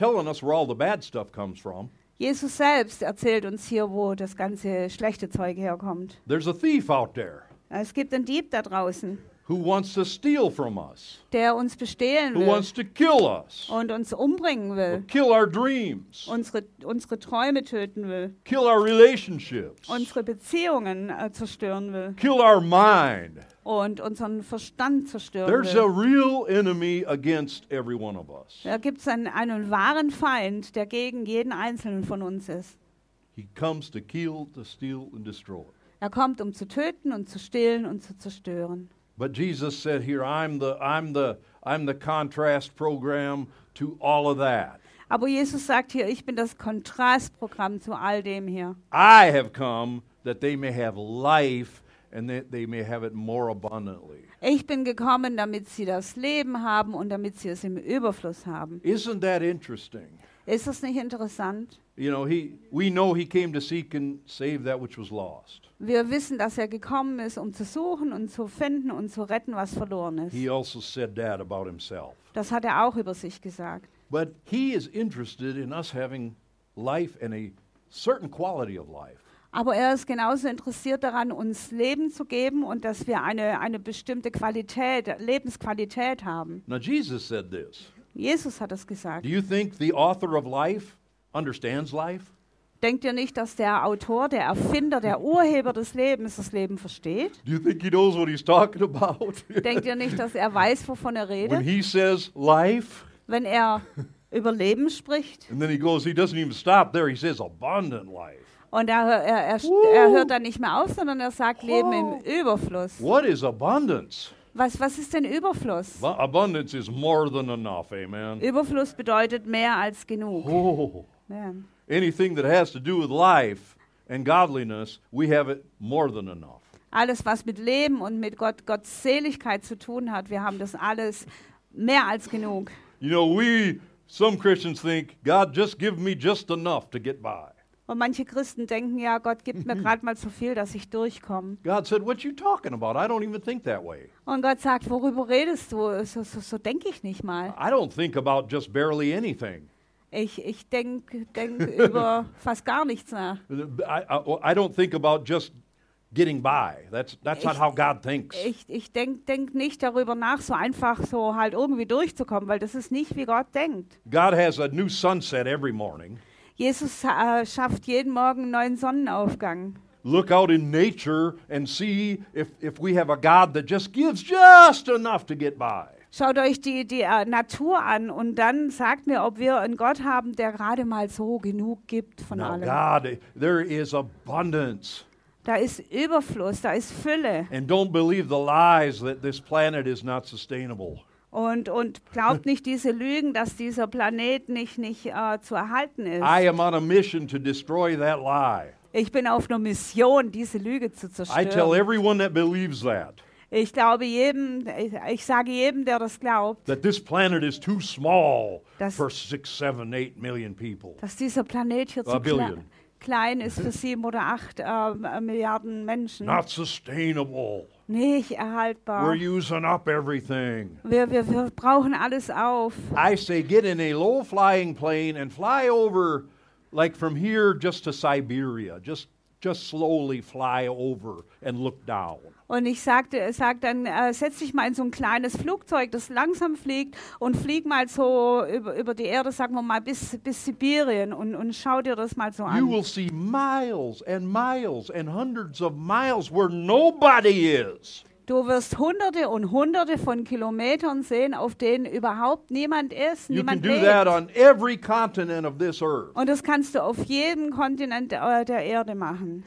telling us where all the bad stuff comes from. Jesus selbst erzählt uns hier, wo das ganze schlechte Zeug herkommt. There's a thief out there Es gibt einen Dieb da draußen, who wants to steal from us, der uns bestehlen who will wants to kill us, und uns umbringen or will, kill our dreams, unsere, unsere Träume töten will, kill our relationships, unsere Beziehungen äh, zerstören will kill our mind. und unseren Verstand zerstören There's a will. real enemy against every one of us. Da gibt es einen, einen wahren Feind, der gegen jeden Einzelnen von uns ist. He comes to kill, to steal, and destroy. Er kommt, um zu töten und zu stehlen und zu zerstören. But Jesus said here, I'm the, I'm the, I'm the contrast program to all of that. Aber Jesus sagt hier, ich bin das Kontrastprogramm zu all dem hier. I have come that they may have life and that they may have it more abundantly. Ich bin gekommen, damit sie das Leben haben und damit sie es im Überfluss haben. Isn't that interesting? Ist das nicht interessant? You know, he, we know he came to seek and save that which was lost. Wir wissen, dass er gekommen ist, um zu suchen und zu finden und zu retten, was verloren ist. He also said that about himself. Das hat er auch über sich gesagt. But he is interested in us having life and a certain quality of life. Aber er ist genauso interessiert daran, uns Leben zu geben und dass wir eine, eine bestimmte Qualität, Lebensqualität haben. Now Jesus said this. Jesus hat es gesagt. Do you think the author of life understands life? Denkt ihr nicht, dass der Autor, der Erfinder, der Urheber des Lebens das Leben versteht? Do you think he knows what he's talking about? Denkt ihr nicht, dass er weiß, wovon er When redet? he says life, Wenn er über Leben spricht and then he goes, he doesn't even stop there. He says abundant life. und er, er, er, Woo. er hört dann nicht mehr auf, sondern er sagt Leben im Überfluss. What is abundance? Was, was ist denn Überfluss? Well, abundance is more than enough, amen. Überfluss bedeutet mehr als genug. Oh, Ja. anything that has to do with life and godliness, we have it more than enough. Alles, was mit Leben und mit Gott, Gottseligkeit zu tun hat, wir haben das alles mehr als genug. You know, we, some Christians think, God, just give me just enough to get by. Und manche Christen denken, ja, Gott gibt mir gerade mal so viel, dass ich durchkomme. God said, what you talking about? I don't even think that way. Und Gott sagt, worüber redest du? So, so, so denke ich nicht mal. I don't think about just barely anything. Ich, ich denke denk über fast gar nichts nach. I, I, I don't think about just getting by. That's, that's not Ich- how God thinks. Ich, ich denke denk nicht darüber nach, so einfach so halt irgendwie durchzukommen, weil das ist nicht, wie Gott denkt. God has a new sunset every morning. Jesus äh, schafft jeden Morgen einen neuen Sonnenaufgang. Look out in nature and see if, if we have a God that just gives just enough to get by. Schaut euch die, die äh, Natur an und dann sagt mir, ob wir einen Gott haben, der gerade mal so genug gibt von Now, allem. God, there is abundance. Da ist Überfluss, da ist Fülle. And don't believe the lies that this planet is not sustainable. Und, und glaubt nicht diese Lügen, dass dieser Planet nicht, nicht äh, zu erhalten ist. I am on a mission to destroy that lie. Ich bin auf einer Mission, diese Lüge zu I tell zerstören. everyone that believes that, Ich glaube jedem, ich, ich sage jedem, der das glaubt, that this planet is too small Das- for six, seven, eight million people. dass dieser Planet hier A zu kle billion. klein ist für sieben oder acht äh, Milliarden Menschen. Not sustainable. Nicht We're erhaltbar. using up everything. Wir, wir, wir brauchen alles auf. I say get in a low-flying plane and fly over, like from here just to Siberia. Just, just slowly fly over and look down. Und ich sagte, sag dann, äh, setz dich mal in so ein kleines Flugzeug, das langsam fliegt und flieg mal so über, über die Erde, sagen wir mal, bis, bis Sibirien und, und schau dir das mal so You an. will see miles and miles and hundreds of miles where nobody is. Du wirst hunderte und hunderte von Kilometern sehen, auf denen überhaupt niemand ist, You can niemand do that lebt. on every continent of this earth. Und das kannst du auf jedem Kontinent äh, der Erde machen.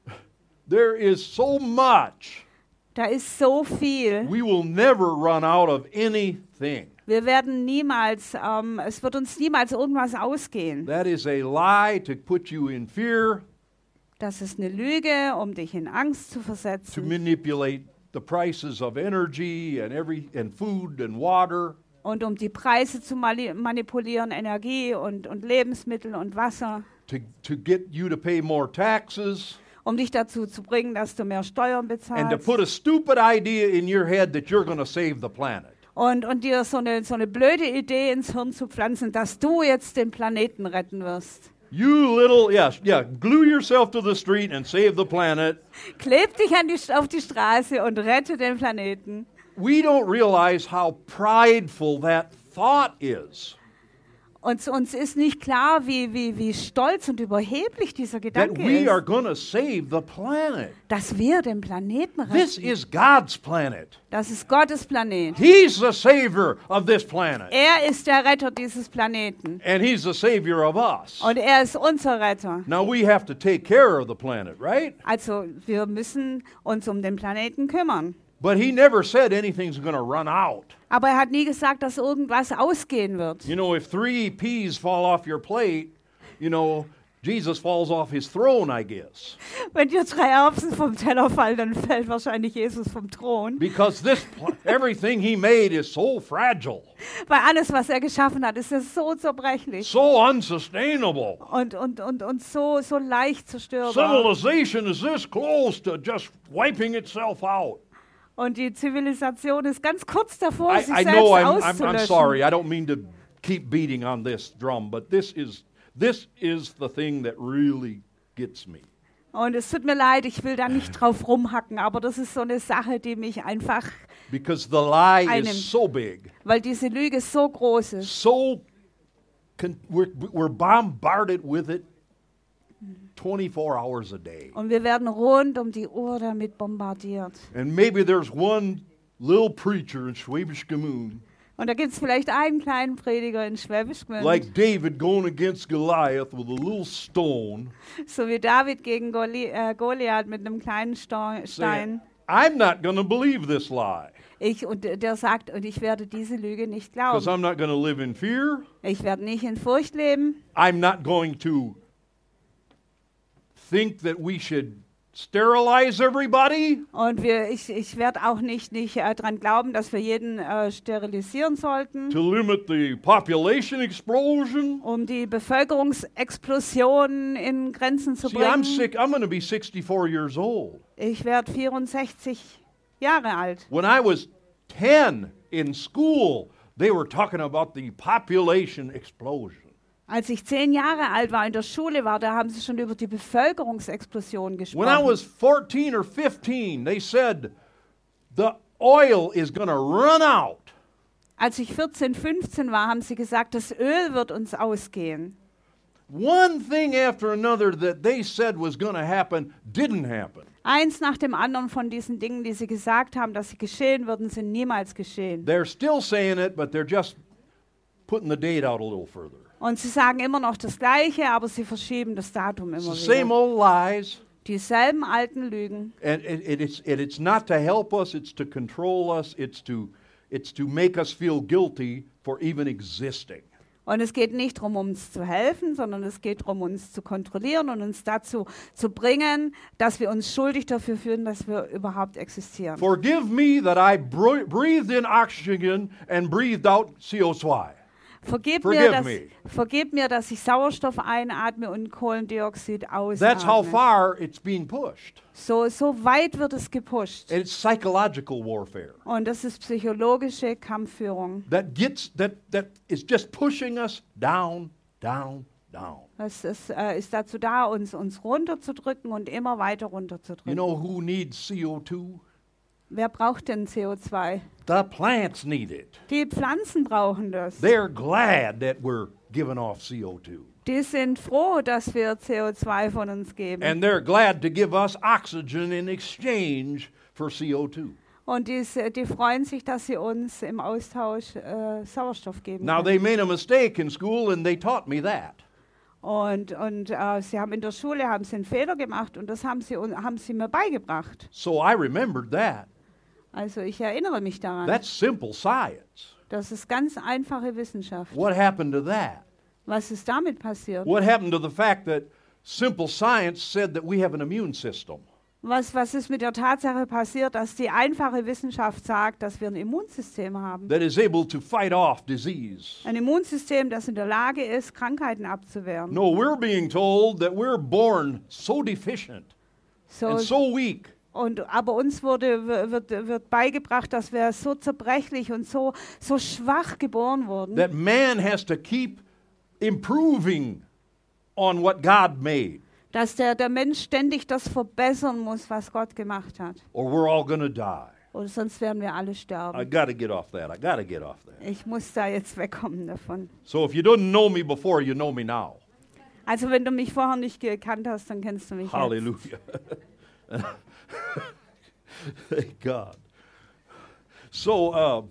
There is so much. Da ist so viel. We will never run out of anything. Wir werden niemals, ähm, es wird uns niemals irgendwas ausgehen. That is a lie to put you in fear, Das ist eine Lüge, um dich in Angst zu to versetzen manipulate the prices of energy and every and food and water. und um die Preise zu mali- manipulieren, Energie und, und Lebensmittel und Wasser, To, to get you to pay more taxes um dich dazu zu bringen, dass du mehr Steuern and to bezahlst put a stupid idea in your head that you're going to save the planet. Und, und dir so eine, so eine blöde Idee ins Hirn zu pflanzen, dass du jetzt den Planeten retten wirst. You little, yes, yeah, glue yourself to the street and save the planet. Kleb dich an die, auf die Straße und rette den Planeten. We don't realize how prideful that thought is. Und uns ist nicht klar, wie, wie, wie stolz und überheblich dieser That Gedanke we are ist, going to save the planet. dass wir den Planeten This retten. is God's planet. Das ist Gottes Planet. He's the savior of this planet. Er ist der Retter dieses Planeten. And he's the savior of us. Und er ist unser Retter. Now we have to take care of the planet, right? Also wir müssen uns um den Planeten kümmern. But he never said anything's going to run out. Aber er hat nie gesagt, dass irgendwas ausgehen wird. You know, if three peas fall off your plate, you know, Jesus falls off his throne, I guess. Wenn dir drei Erbsen vom Teller fallen, dann fällt wahrscheinlich Jesus vom Thron. Because this pl- everything he made is so fragile, Weil alles, was er geschaffen hat, ist ja so zerbrechlich so unsustainable. und, und, und, und so, so leicht zerstörbar. Civilization is this close to just wiping itself out. Und die Zivilisation ist ganz kurz davor, I, sich I selbst know I'm, I'm, I'm auszulöschen. sorry. I don't mean to keep beating on this drum, but this is this is the thing that really gets me. Und es tut mir leid, ich will da nicht drauf rumhacken, aber das ist so eine Sache, die mich einfach, Because the lie Einem- is so big, weil diese Lüge so groß ist. so con- we're, we're bombarded with it twenty-four hours a day. Und wir werden rund um die Uhr damit bombardiert. And maybe there's one little preacher in Schwäbisch Gmünd, Und da gibt es vielleicht einen kleinen Prediger in Schwäbisch Gmünd, like David going against Goliath with a little stone, so wie David gegen Goli äh, Goliath mit einem kleinen Sto saying, Stein. I'm not going to believe this lie Ich, und der sagt, und ich werde diese Lüge nicht because glauben. I'm not going to live in fear. Ich werde nicht in Furcht leben. I'm not going to think that we should sterilize everybody. Und wir, ich, ich werde auch nicht, nicht äh, daran glauben, dass wir jeden äh, sterilisieren sollten, To limit the population explosion. um die Bevölkerungsexplosion in Grenzen zu See, I'm bringen. sick. I'm going to be sixty-four years old. Ich werde vierundsechzig Jahre alt. When I was ten in school, they were talking about the population explosion. Als ich zehn Jahre alt war, in der Schule war, da haben sie schon über die Bevölkerungsexplosion When I gesprochen. was fourteen or fifteen, they said the oil is going to run out. Als ich vierzehn, fünfzehn war, haben sie gesagt, das Öl wird uns ausgehen. One thing after another that they said was going to happen didn't happen. Eins nach dem anderen von diesen Dingen, die sie gesagt haben, dass sie geschehen würden, sind niemals geschehen. They're still saying it, but they're just putting the date out a little further. Und sie sagen immer noch das Gleiche, aber sie verschieben das Datum It's immer the same wieder. old lies, Dieselben alten Lügen. and it, it, it's, it, it's not to help us, it's to control us, it's to, it's to make us feel guilty for even existing. Und es geht nicht darum, uns zu helfen, sondern es geht darum, uns zu kontrollieren und uns dazu zu bringen, dass wir uns schuldig dafür fühlen, dass wir überhaupt existieren. Forgive me that I br- breathed in oxygen and breathed out C O two. Vergib Forgive mir, dass, me. vergib mir, dass ich Sauerstoff einatme und Kohlendioxid That's how ausatme. far it's being pushed. So, so weit wird es gepusht. And it's psychological warfare Und das ist psychologische Kampfführung. that gets that that is just pushing us down, down, down. Das ist, äh, ist dazu da, uns, uns runterzudrücken und immer weiter You runterzudrücken. know who needs C O two? Wer braucht denn C O zwei? The plants need it. Die Pflanzen brauchen das. They're glad that we're giving off C O two. Die sind froh, dass wir C O zwei von uns geben. And they're glad to give us oxygen in exchange for C O two. Und die, die freuen sich, dass sie uns im Austausch äh, Sauerstoff geben Now können. they made a mistake in school and they taught me that. Und, und äh, sie haben in der Schule haben sie einen Fehler gemacht und das haben sie, un- haben sie mir beigebracht. So I remembered that. Also ich erinnere mich daran. That's simple science. Das ist ganz einfache Wissenschaft. What happened to that? Was ist damit passiert? What happened to the fact that simple science said that we have an immune system? Was, was ist mit der Tatsache passiert, dass die einfache Wissenschaft sagt, dass wir ein Immunsystem haben? That is able to fight off disease. Ein Immunsystem, das in der Lage ist, Krankheiten abzuwehren. No, we're being told that we're born so deficient So, and so weak Und, aber uns wurde, wird, wird beigebracht, dass wir so zerbrechlich und so, so schwach geboren wurden. That man has to keep improving on what God made. Dass der, der Mensch ständig das verbessern muss, was Gott gemacht hat. Or we're all gonna die. Oder sonst werden wir alle I sterben. gotta get off that. I gotta get off that. Ich muss da jetzt wegkommen davon. So if you didn't know me before, you know me now. Also wenn du mich vorher nicht gekannt hast, dann kennst du mich jetzt. Hallelujah. Thank God. So, uh,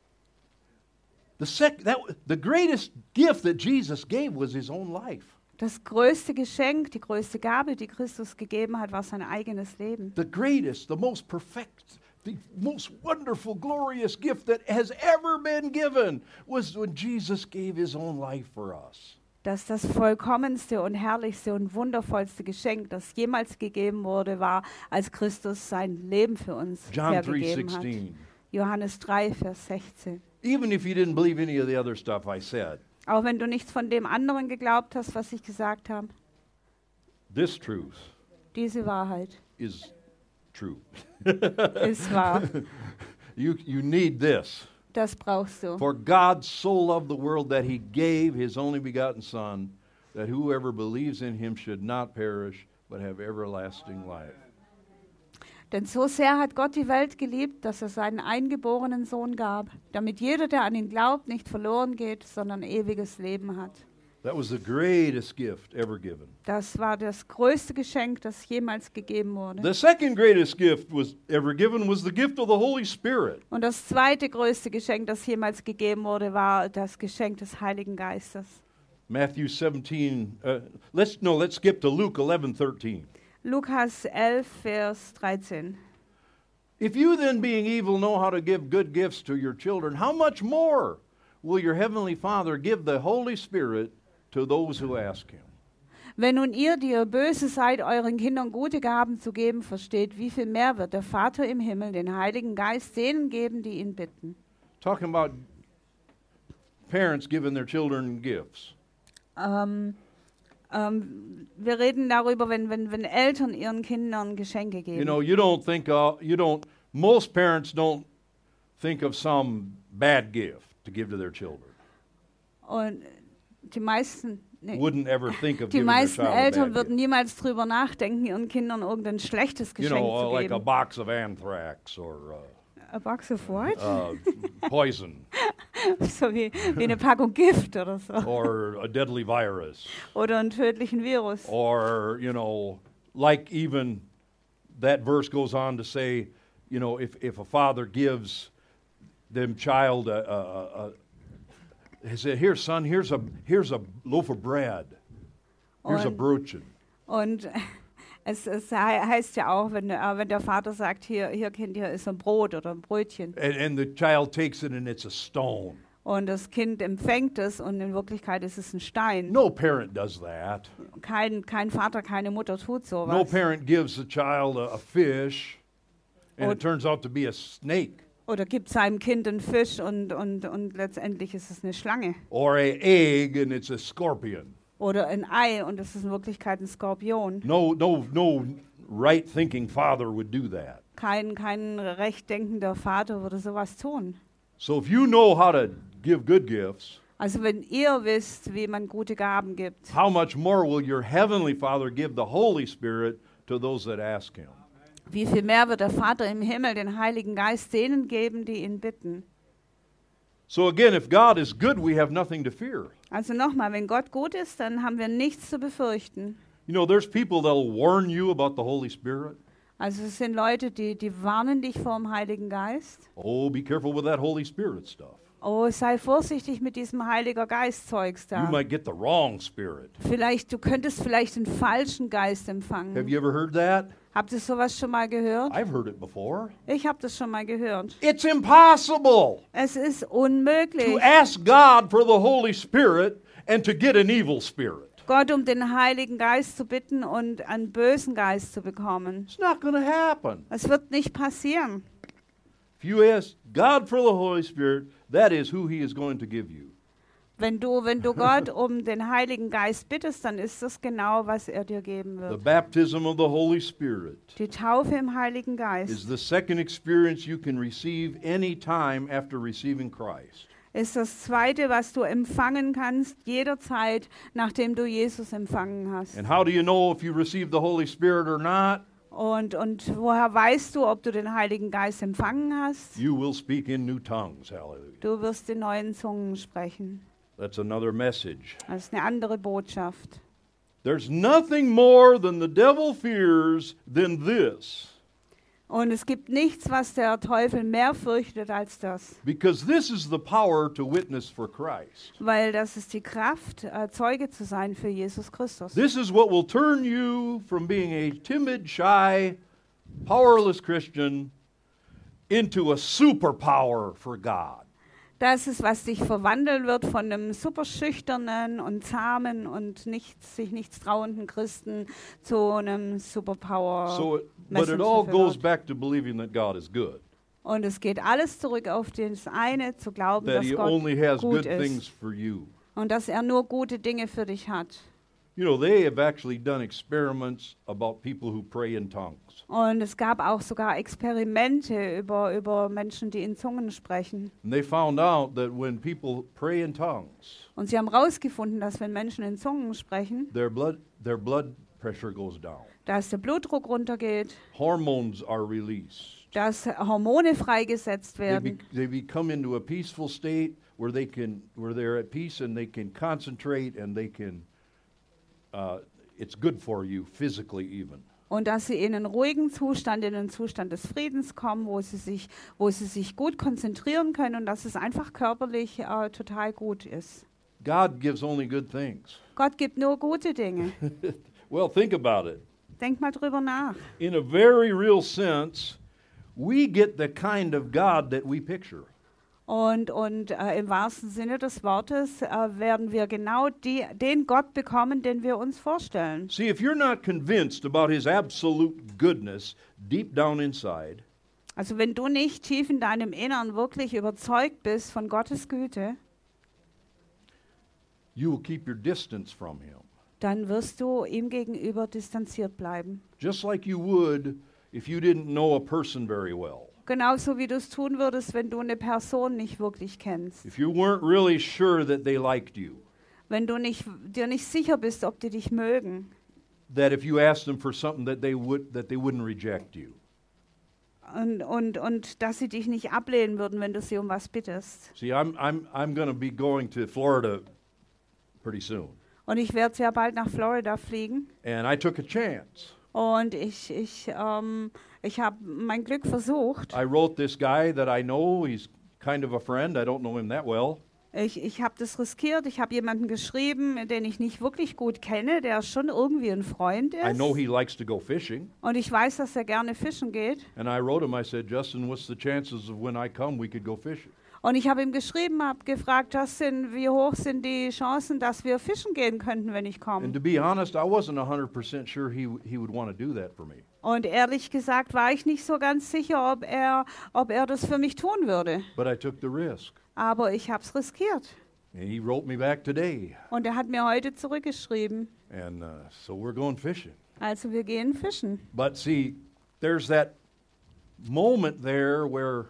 the sec- that the greatest gift that Jesus gave was his own life. Das größte Geschenk, die größte Gabe, die Christus gegeben hat, war sein eigenes Leben. The greatest, the most perfect, the most wonderful, glorious gift that has ever been given was when Jesus gave his own life for us. Dass das vollkommenste und herrlichste und wundervollste Geschenk, das jemals gegeben wurde, war, als Christus sein Leben für uns John three hergegeben hat. sixteen. Johannes drei, Vers sechzehn. Even if you didn't believe any of the other stuff I said, Auch wenn du nichts von dem anderen geglaubt hast, was ich gesagt habe, this truth diese Wahrheit is true. ist wahr. You, you need this. Das brauchst du. For God so loved the world that he gave his only begotten Son, that whoever believes in him should not perish, but have everlasting life. Denn so sehr hat Gott die Welt geliebt, dass er seinen eingeborenen Sohn gab, damit jeder, der an ihn glaubt, nicht verloren geht, sondern ewiges Leben hat. That was the greatest gift ever given. Das war das größte Geschenk, das jemals gegeben wurde. The second greatest gift was ever given was the gift of the Holy Spirit. Und das zweite größte Geschenk, das jemals gegeben wurde, war das Geschenk des Heiligen Geistes. Matthew seventeen, uh, let's no, let's skip to Luke eleven thirteen. Lukas elf, Vers dreizehn. If you then, being evil, know how to give good gifts to your children, how much more will your heavenly Father give the Holy Spirit to those who ask him? Wenn nun ihr, die ihr böse seid, euren Kindern gute Gaben zu geben versteht, wie viel mehr wird der Vater im Himmel den Heiligen Geist denen geben, die ihn bitten? Talking about parents giving their children gifts. Ähm, ähm, wir reden darüber, wenn, wenn, wenn Eltern ihren Kindern Geschenke geben. You know, you don't think of, you don't, most parents don't think of some bad gift to give to their children. Und die meisten, nee, Wouldn't ever think of die giving their meisten child a Eltern bad würden gift. niemals drüber nachdenken, ihren Kindern irgendein schlechtes You Geschenk know, uh, zu like a geben. box of anthrax or A box of what? uh, uh, poison So wie, wie eine Packung Gift oder so. or a deadly virus. Oder einen tödlichen Virus. Or, you know, like even that verse goes on to say, you know, if, if a father gives them child a, a, a, a he said, here son, here's a, here's a loaf of bread. Here's a Und- broochen. Und es, es he- heißt ja auch, wenn, äh, wenn der Vater sagt, hier, hier Kind, hier ist ein Brot oder ein Brötchen. And, and the child takes it and it's a stone. Und das Kind empfängt es und in Wirklichkeit ist es ein Stein. No parent does that. Kein, kein Vater, keine Mutter tut No sowas. parent gives the child a, a fish and Or- it turns out to be a snake. Oder gibt seinem Kind einen Fisch und, und, und letztendlich ist es eine Schlange. Or a egg and it's a scorpion. Oder ein Ei und es ist in Wirklichkeit ein Skorpion. No, no, no right thinking father would do that. Kein, kein recht denkender Vater würde sowas tun. So if you know how to give good gifts, Also wenn ihr wisst, wie man gute Gaben gibt, how much more will your heavenly Father give the Holy Spirit to those that ask him? wie viel mehr wird der Vater im Himmel den Heiligen Geist denen geben, die ihn bitten. So again, if God is good, we have nothing to fear. Also nochmal, wenn Gott gut ist, dann haben wir nichts zu befürchten. You know, there's people that'll warn you about the Holy Spirit. Also es sind Leute, die, die warnen dich vor dem Heiligen Geist. Oh, be careful with that Holy Spirit stuff. Oh, sei vorsichtig mit diesem Heiliger Geist-Zeugs You da. might get the wrong spirit. Vielleicht, du könntest vielleicht den falschen Geist Have empfangen. you ever heard that? Habt ihr sowas schon mal gehört? I've heard it before. Ich habe das schon mal gehört. It's impossible Es ist to unmöglich, ask God for the Holy Spirit and to get an evil spirit. Gott um den Heiligen Geist zu bitten und einen bösen Geist zu bekommen. It's not going to happen. Es wird nicht passieren. If you ask God for the Holy Spirit, that is who He is going to give you. Wenn du, wenn du Gott um den Heiligen Geist bittest, dann ist das genau, was er dir geben The wird. baptism of the Holy Spirit Die Taufe im Heiligen is Geist the second experience you can receive any time after receiving Christ. ist das Zweite, was du empfangen kannst, jederzeit, nachdem du Jesus empfangen hast. And how do you know if you received the Holy Spirit or not? Und, und woher weißt du, ob du den Heiligen Geist empfangen hast? You will speak in new tongues. Hallelujah. Du wirst in neuen Zungen sprechen. That's another message. Das ist eine andere Botschaft. There's nothing more than the devil fears than this. Und es gibt nichts, was der Teufel mehr fürchtet als das. Because this is the power to witness for Christ. Weil das ist die Kraft, äh, Zeuge zu sein für Jesus Christus. This is what will turn you from being a timid, shy, powerless Christian into a superpower for God. Das ist, was dich verwandeln wird von einem super schüchternen und zahmen und nichts, sich nichts trauenden Christen zu einem Superpower. So, it, but it all goes back to believing that God is good. Und es geht alles zurück auf das eine, zu glauben, That dass He Gott only has gut good things ist for you. und dass er nur gute Dinge für dich hat. You know, they have actually done experiments about people who pray in tongues. Und es gab auch sogar Experimente über, über Menschen, die in Zungen sprechen. And they found out that when people pray in tongues, Und sie haben herausgefunden, dass wenn Menschen in Zungen sprechen, their blood, their blood pressure goes down. dass der Blutdruck runtergeht, Hormones are released. dass Hormone freigesetzt They, werden. be, they become into a peaceful state where they can, where they're at peace and they can concentrate and they can, uh, it's good for you physically even. Und dass sie in einen ruhigen Zustand, in einen Zustand des Friedens kommen, wo sie sich, wo sie sich gut konzentrieren können und dass es einfach körperlich äh, total gut ist. God gives only good things. Gott gibt nur gute Dinge. Well, think about it. Denk mal drüber nach. In a very real sense, we get the kind of God that we picture. Und, und äh, im wahrsten Sinne des Wortes äh, werden wir genau die, den Gott bekommen, den wir uns vorstellen. See, if you're not convinced about His absolute goodness deep down inside, Also wenn du nicht tief in deinem Innern wirklich überzeugt bist von Gottes Güte, you will keep your distance from Him. dann wirst du ihm gegenüber distanziert bleiben. Just like you would if you didn't know a person very well. Genauso wie du es tun würdest, wenn du eine Person nicht wirklich kennst. If you weren't really sure that they liked you. Wenn du nicht, dir nicht sicher bist, ob die dich mögen. That if you asked them for something that they would that they wouldn't reject you. Und, und, und dass sie dich nicht ablehnen würden, wenn du sie um was bittest. See, I'm I'm I'm going to be going to Florida pretty soon. Und ich werde sehr bald nach Florida fliegen. And I took a chance. Und ich, ich, ähm, ich habe mein Glück versucht. I wrote this guy that I know, he's kind of a friend, I don't know him that well. Ich, ich habe das riskiert. Ich habe jemanden geschrieben, den ich nicht wirklich gut kenne, der schon irgendwie ein Freund I know ist. he likes to go fishing. Und ich weiß, dass er gerne fischen geht. And I wrote him, I said, Justin, what's the chances of when I come we could go fishing? Und ich habe ihm geschrieben, habe gefragt, Justin, wie hoch sind die Chancen, dass wir fischen gehen könnten, wenn ich And komme? to be honest, I wasn't one hundred percent sure he, he would want to do that for me. Und ehrlich gesagt war ich nicht so ganz sicher, ob er, ob er das für mich tun würde. But I took the risk. Aber ich habe es riskiert. And he wrote me back today. Und er hat mir heute zurückgeschrieben. And uh, so we're going fishing. Also wir gehen fischen. But see, there's that moment there where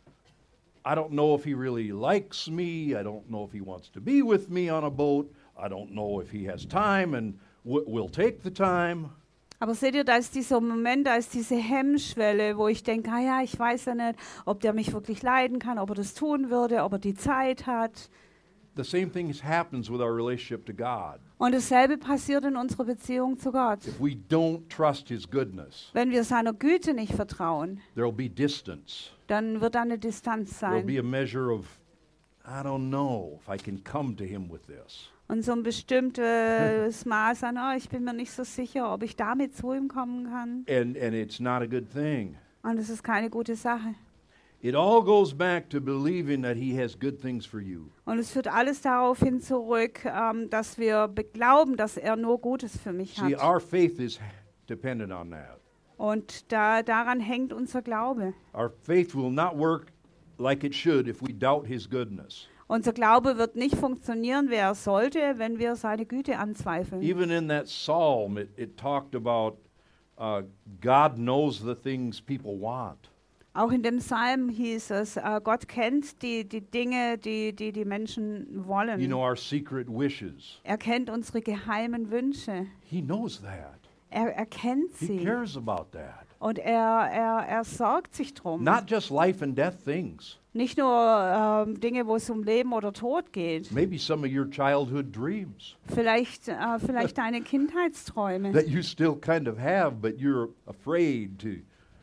I don't know if he really likes me. I don't know if he wants to be with me on a boat. I don't know if he has time and w- will take the time. Aber seht ihr, da ist dieser Moment, da ist diese Hemmschwelle, wo ich denke, ah ja, ich weiß ja nicht, ob der mich wirklich leiden kann, ob er das tun würde, ob er die Zeit hat. The same thing happens with our relationship to God. Und dasselbe passiert in unserer Beziehung zu Gott. If we don't trust His goodness, Wenn wir seiner Güte nicht vertrauen, there'll be distance. dann wird da eine Distanz There'll be sein. a measure of, I don't know if I can come to Him with this. Und so ein bestimmtes Maß an, oh, ich bin mir nicht so sicher, ob ich damit zu ihm kommen kann. And, and it's not a good thing. Und es ist keine gute Sache. It all goes back to believing that He has good things for you. Und es führt alles darauf hin zurück, ähm, dass wir glauben, dass er nur Gutes für mich See, hat. our faith is dependent on that. Und da, daran hängt unser Glaube. Our faith will not work like it should if we doubt His goodness. Unser Glaube wird nicht funktionieren, wie er sollte, wenn wir seine Güte anzweifeln. Even in that psalm, it, it talked about uh, God knows the things people want. Auch in dem Psalm hieß es, äh, Gott kennt die, die Dinge, die, die die Menschen wollen. You know, our secret wishes. Er kennt unsere geheimen Wünsche. He knows that. Er, er kennt He sie. cares about that. Und er, er, er sorgt sich drum. Not just life and death things. Nicht nur ähm, Dinge, wo es um Leben oder Tod geht. Maybe some of your childhood dreams Vielleicht, äh, vielleicht deine Kindheitsträume, that you still kind of have, but you're afraid to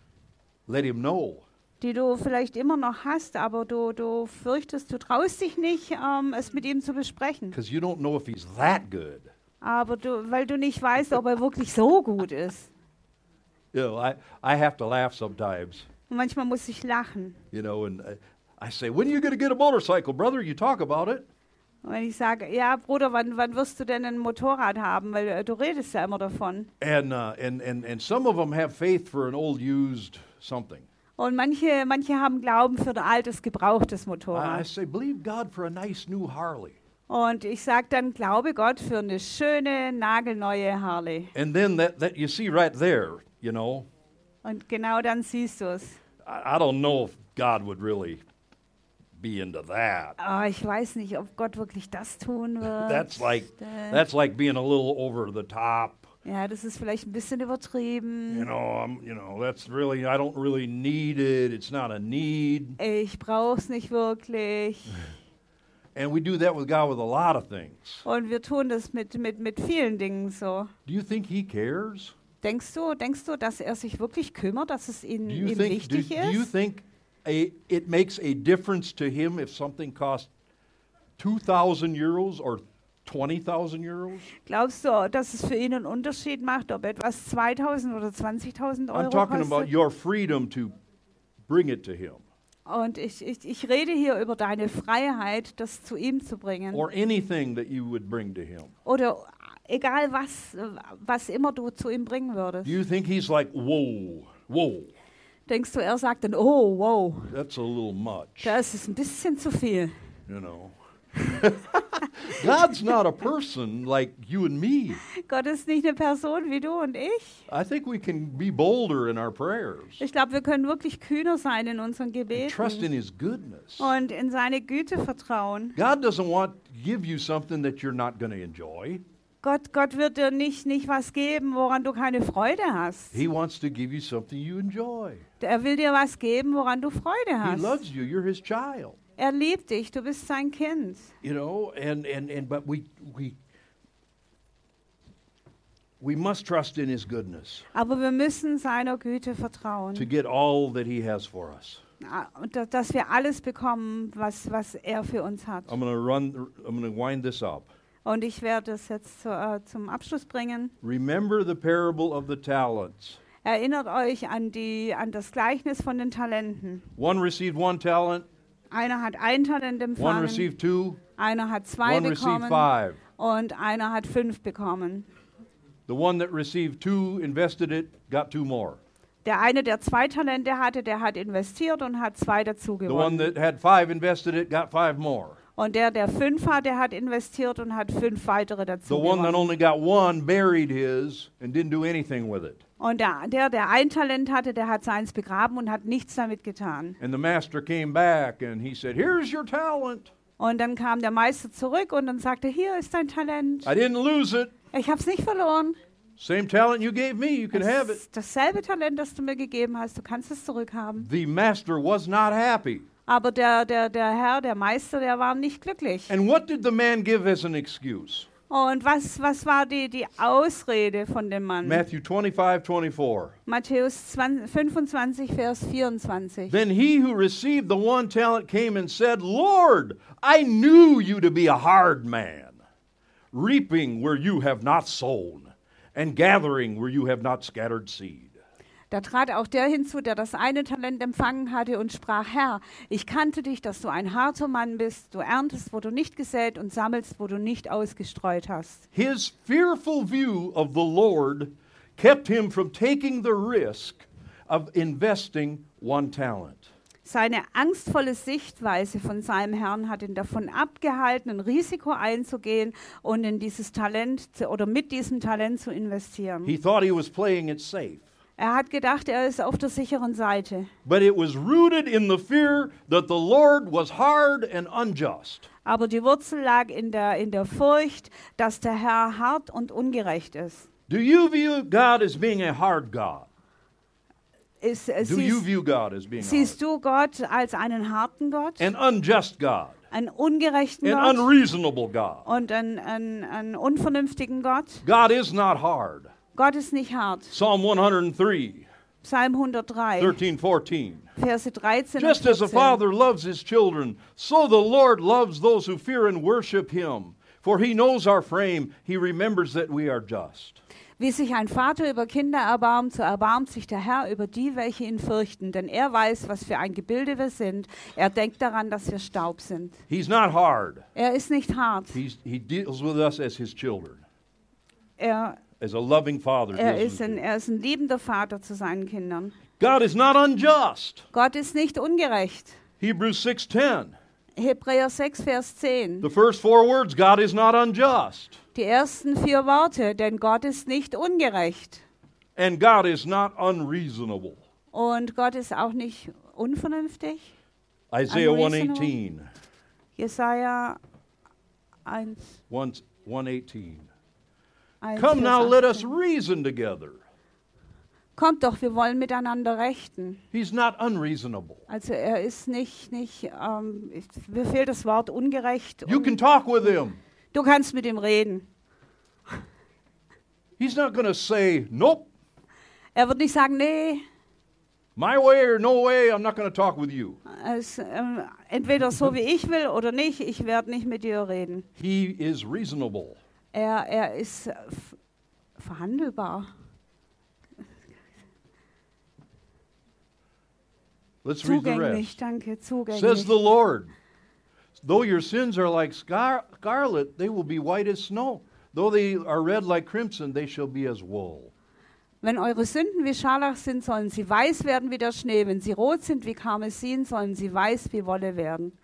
let him know. die du vielleicht immer noch hast, aber du, du fürchtest, du traust dich nicht, ähm, es mit ihm zu besprechen. Because you don't know if he's that good. Aber du, weil du nicht weißt, ob er wirklich so gut ist. You know, I, I have to laugh sometimes, Und manchmal muss ich lachen. you know, and I, I say, when are you going to get a motorcycle, brother? You talk about it. Und wenn ich sage, ja Bruder, wann, wann wirst du denn ein Motorrad haben? Weil äh, du redest ja immer davon. And, uh, and, and, and some of them have faith for an old used something. Und manche, manche haben Glauben für ein altes, gebrauchtes I, I Motorrad. say, believe God for a nice new Harley. Und ich sage dann, glaube Gott für eine schöne, nagelneue Harley. And then that, that you see right there, you know, Und genau dann siehst du es. I, I don't know if God would really be into that. Oh, ich weiß nicht, ob Gott wirklich das tun wird. That's like Äh, that's like being a little over the top. ja, das ist vielleicht ein bisschen übertrieben. You know, I'm, you know, that's really I don't really need it. It's not a need. Ich brauch's nicht wirklich. And we do that with God with a lot of things. Und wir tun das mit, mit, mit vielen Dingen so. Do you think he cares? Denkst du, denkst du, dass er sich wirklich kümmert, dass es ihm, Do you ihm think do, wichtig do you ist? think a, it makes a difference to him if something costs two thousand euros or twenty thousand euros? Glaubst du, dass es für ihn einen Unterschied macht, ob etwas zweitausend oder zwanzigtausend I'm Euro talking about kostet? your freedom to bring it to him. Und ich, ich, ich rede hier über deine Freiheit, das zu ihm zu bringen. Or anything that you would bring to him. Oder egal was, äh, was immer du zu ihm bringen würdest. Do you think he's like, whoa, whoa, Denkst du, er sagt dann, oh, wow, that's a little much, das ist ein bisschen zu viel. you know? God's not a person like you and me. Gott ist nicht eine Person wie du und ich. I think we can be bolder in our prayers. Ich glaube, wir können wirklich kühner sein in unseren And trust in Gebeten his goodness. und in seine Güte vertrauen. God doesn't want to give you something that you're not going to enjoy. Gott, Gott wird dir nicht, nicht was geben, woran du keine Freude hast. He wants to give you something you enjoy. Er will dir was geben, woran du Freude He hast. loves you. You're his child. Er liebt dich, du bist sein Kind. You know, and and and but we we we must trust in his goodness Aber wir müssen seiner Güte to vertrauen, get all that he has for us. Ah, und da- dass wir alles bekommen, was, was er für uns hat. I'm going to run I'm going to wind this up. Und ich werde es jetzt zu, äh, zum Abschluss bringen. Remember the parable of the talents. Erinnert euch an, die, an das Gleichnis von den Talenten. One received one talent, Einer hat ein Talent one empfangen, received two, einer hat zwei one received bekommen five. und einer hat fünf bekommen. The one that received two invested it, got two more. Der eine, der zwei Talente hatte, der hat investiert und hat zwei dazu The one gewonnen. that had five invested it, got five more. Und der, der fünf hat, der hat investiert und hat fünf weitere dazu The one that gewonnen. only got one buried his and didn't do anything with it. Und der, der, der ein Talent hatte, der hat seins begraben und hat nichts damit getan. And the master came back and he said, "Here's your talent. Und dann kam der Meister zurück und dann sagte, hier ist dein Talent. I didn't lose it. Ich habe es nicht verloren. Same talent you gave me, you can Das have it." ist dasselbe Talent, das du mir gegeben hast. Du kannst es zurückhaben. The master was not happy. Aber der, der, der Herr, der Meister, der war nicht glücklich. And what did the man give as an excuse? Und was, was war die, die Ausrede von dem Mann? Matthew twenty-five, twenty-four. Matthäus zwanzig, fünfundzwanzig, Vers vierundzwanzig. Then he who received the one talent came and said, "Lord, I knew you to be a hard man, reaping where you have not sown, and gathering where you have not scattered seed." Da trat auch der hinzu, der das eine Talent empfangen hatte und sprach, Herr, ich kannte dich, dass du ein harter Mann bist. Du erntest, wo du nicht gesät und sammelst, wo du nicht ausgestreut hast. His fearful view of the Lord kept him from taking the risk of investing one talent. Seine angstvolle Sichtweise von seinem Herrn hat ihn davon abgehalten, ein Risiko einzugehen und in dieses Talent zu, oder mit diesem Talent zu investieren. He thought he was playing it safe. Er hat gedacht, er ist auf der sicheren Seite. But it was rooted in the fear that the Lord was hard and unjust. Aber die Wurzel lag in der, in der Furcht, dass der Herr hart und ungerecht ist. Do you view God as being a hard God? Ist, äh, Do you siehst, view God as being hard? siehst du Gott als einen harten Gott, An unjust God? einen ungerechten An Gott unreasonable God? und einen, einen, einen unvernünftigen Gott? God is not hard. Gott ist nicht hart. Psalm one hundred three, Psalm hundertdrei, thirteen, fourteen. Verse dreizehn und Just as a vierzehn. father loves his children, so the Lord loves those who fear and worship him. For he knows our frame, he remembers that we are just. Wie sich ein Vater über Kinder erbarmt, so erbarmt sich der Herr über die, welche ihn fürchten. Denn er weiß, was für ein Gebilde wir sind. Er denkt daran, dass wir Staub sind. He's not hard. Er ist nicht hart. He's, he deals with us as his children, Er, as a loving father. er, deals ist with ein, us. er ist ein liebender Vater zu seinen Kindern. God is not unjust. Gott ist nicht ungerecht. Hebrews six ten. Hebräer sechs, Vers zehn. The first four words, God is not unjust. Die ersten vier Worte, denn Gott ist nicht ungerecht. And God is not unreasonable. Und Gott ist auch nicht unvernünftig. Isaiah one Unreasonable. eighteen. Jesaja eins, one eighteen. eins, Come Vers now, let us achtzehn. reason together. Kommt doch, wir wollen miteinander rechten. He's not unreasonable. Also er ist nicht, nicht ähm, ich- mir fehlt das Wort ungerecht. You Und can talk with him. du kannst mit ihm reden. He's not going to say, nope, Er wird nicht sagen, nee, my way or no way, I'm not going to talk with you. es, ähm, entweder so wie ich will oder nicht, ich werde nicht mit dir reden. He is reasonable. Er, er ist äh, f- verhandelbar. Let's read the Zugänglich, rest. danke, Says zugänglich. the Lord, though your sins are like scar- scarlet, they will be white as snow. Though they are red like crimson, they shall be as wool. Wenn eure Sünden wie Scharlach sind, sollen sie weiß werden wie der Schnee. Wenn sie rot sind wie Karmesin, sollen sie weiß wie Wolle werden.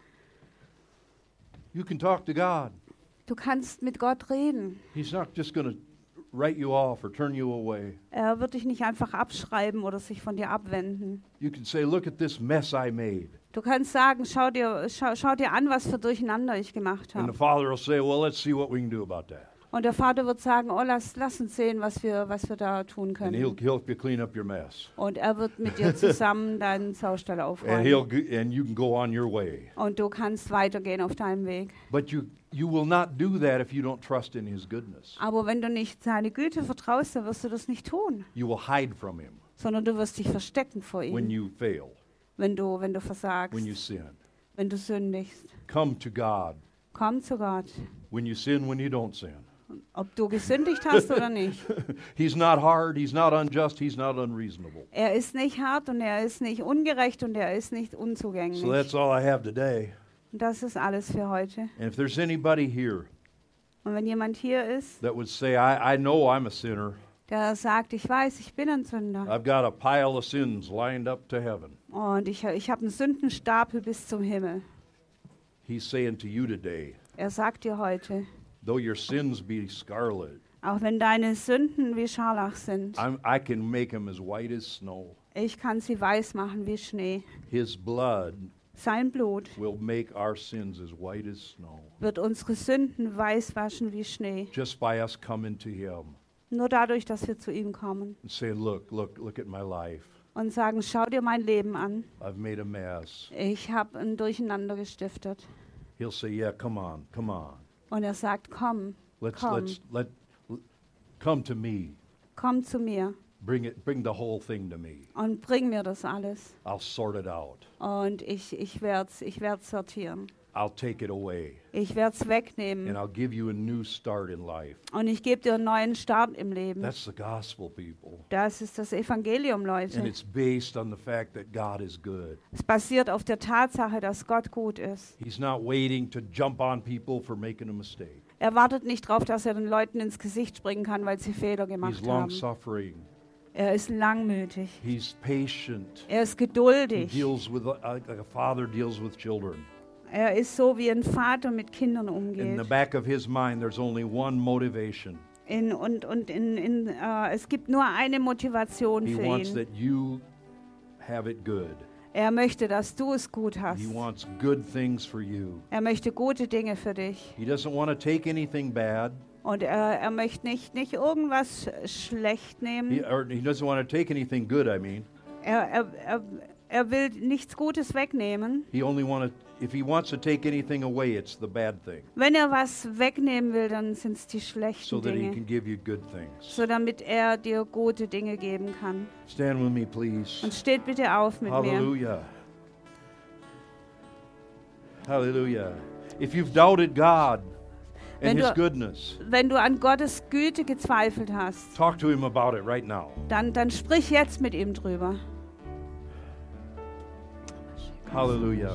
You can talk to God. Du kannst mit Gott reden. He's not just going to write you off or turn you away. Er wird dich nicht einfach abschreiben oder sich von dir abwenden. You can say, look at this mess I made. Du kannst sagen, schau dir, schau, schau dir an, was für Durcheinander ich gemacht And the habe. Father will say, well, let's see what we can do about that. Und der Vater wird sagen, oh, lass, lass uns sehen, was wir, was wir da tun And he'll können. help you clean up your mess. Und er wird mit dir zusammen deinen Saustall And aufräumen. he'll g- and you can go on your way. Und du kannst weitergehen auf deinem Weg. But you you will not do that if you don't trust in his goodness. Aber wenn du nicht seine Güte vertraust, dann wirst du das nicht tun. You will hide from him Sondern du wirst dich verstecken vor when ihm, you fail, wenn du, wenn du versagst, when you sin. wenn du sündigst. Come to God Komm zu Gott, when you sin, when you don't sin. ob du gesündigt hast oder nicht. He's not hard, he's not unjust, he's not unreasonable. Er ist nicht hart und er ist nicht ungerecht und er ist nicht unzugänglich. So that's all I have today. Und das ist alles für heute. And if there's anybody here Und wenn jemand hier ist, that would say, I, I know I'm a sinner, der sagt, ich weiß, ich bin ein Sünder I've got a pile of sins lined up to heaven, und ich, ich habe einen Sündenstapel bis zum Himmel. he's saying to you today, Er sagt dir heute, though your sins be scarlet, auch wenn deine Sünden wie Scharlach sind, I'm, I can make them as white as snow. ich kann sie weiß machen wie Schnee. His blood Sein Blut will make our sins as white as snow, wird unsere Sünden weiß waschen wie Schnee. just by us coming to him Nur dadurch, dass wir zu ihm kommen and saying, look, look, look at my life. und sagen, schau dir mein Leben an. I've made a mess. Ich habe ein Durcheinander gestiftet. He'll say, yeah, come on, come on. Und er sagt, komm, Let's, komm, let's, let, l- come to me. komm zu mir Bring it, bring the whole thing to me. und bring mir das alles. I'll sort it out. Und ich, ich werde es ich werd's sortieren. I'll take it away. Ich werde es And wegnehmen. I'll give you a new start in life. Und ich gebe dir einen neuen Start im Leben. That's the gospel, people. Das ist das Evangelium, And Leute. it's based on the fact that God is good. Es basiert auf der Tatsache, dass Gott gut ist. He's not waiting to jump on people for making a mistake. Er wartet nicht darauf, dass er den Leuten ins Gesicht springen kann, weil sie Fehler He's gemacht long haben. suffering. Er ist langmütig. He's patient. Er ist He geduldig. deals with, like a father deals with children. Er ist so, wie ein Vater mit Kindern In umgeht. the back of his mind, there's only one motivation. In, und und in, in, äh, es gibt nur eine Motivation He für wants ihn. that you have it good. Er möchte, dass du es gut hast. He wants good things for you. Er möchte gute Dinge für dich. He doesn't want to take anything bad. Und er, er möchte nicht, nicht irgendwas schlecht He, nehmen. or he doesn't want to take anything good, I mean. Er, er, er, er will nichts Gutes wegnehmen. He only want to, if he wants to take anything away, it's the bad thing. Wenn er was wegnehmen will, dann sind es die So schlechten that he Dinge. can give you good things. So damit er dir gute Dinge geben kann. Stand with me, please. Und steht bitte auf mit mir. Hallelujah. Hallelujah. If you've doubted God Wenn and His du- goodness, Wenn du an Gottes Güte gezweifelt hast, talk to Him about it right now. dann, dann sprich jetzt mit ihm drüber. Hallelujah.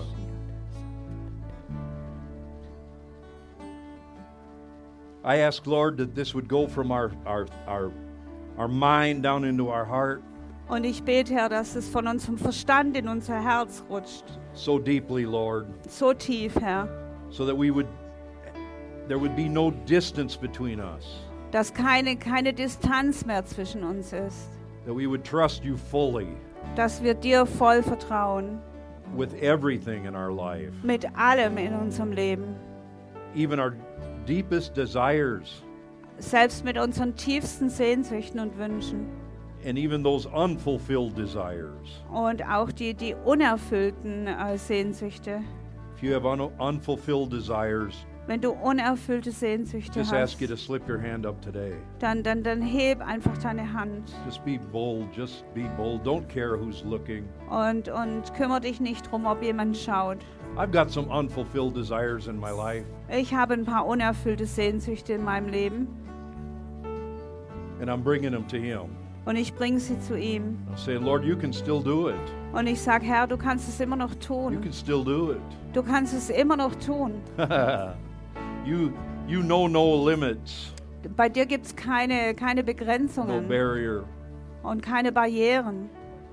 I ask, Lord, that this would go from our, our, our, our mind down into our heart Und ich bete, Herr, dass es von unserem Verstand in unser Herz rutscht. so deeply, Lord, So tief, Herr, so that we would, there would be no distance between us, dass keine, keine Distanz mehr zwischen uns ist. that we would trust you fully Dass wir dir voll vertrauen. with everything in our life, Mit allem in unserem Leben. even our deepest desires, Selbst mit unseren tiefsten Sehnsüchten und Wünschen. and even those unfulfilled desires. Und auch die, die unerfüllten äh, Sehnsüchte. If you have un- unfulfilled desires, Wenn du unerfüllte Sehnsüchte just ask hast, you to slip your hand up today. dann, dann, dann heb einfach deine Hand. Just be bold, just be bold. Don't care who's looking. Und, und kümmere dich nicht drum, ob jemand schaut. I've got some unfulfilled desires in my life, Ich habe ein paar unerfüllte Sehnsüchte in meinem Leben. and I'm bringing them to Him. Und ich bringe sie zu ihm. I'm saying, Lord, you can still do it. Und ich sage, Herr, du kannst es immer noch You tun. can still do it. Du kannst es immer noch tun. you, you know no limits, Bei dir gibt es keine, keine no Begrenzungen barrier. und keine Barrieren.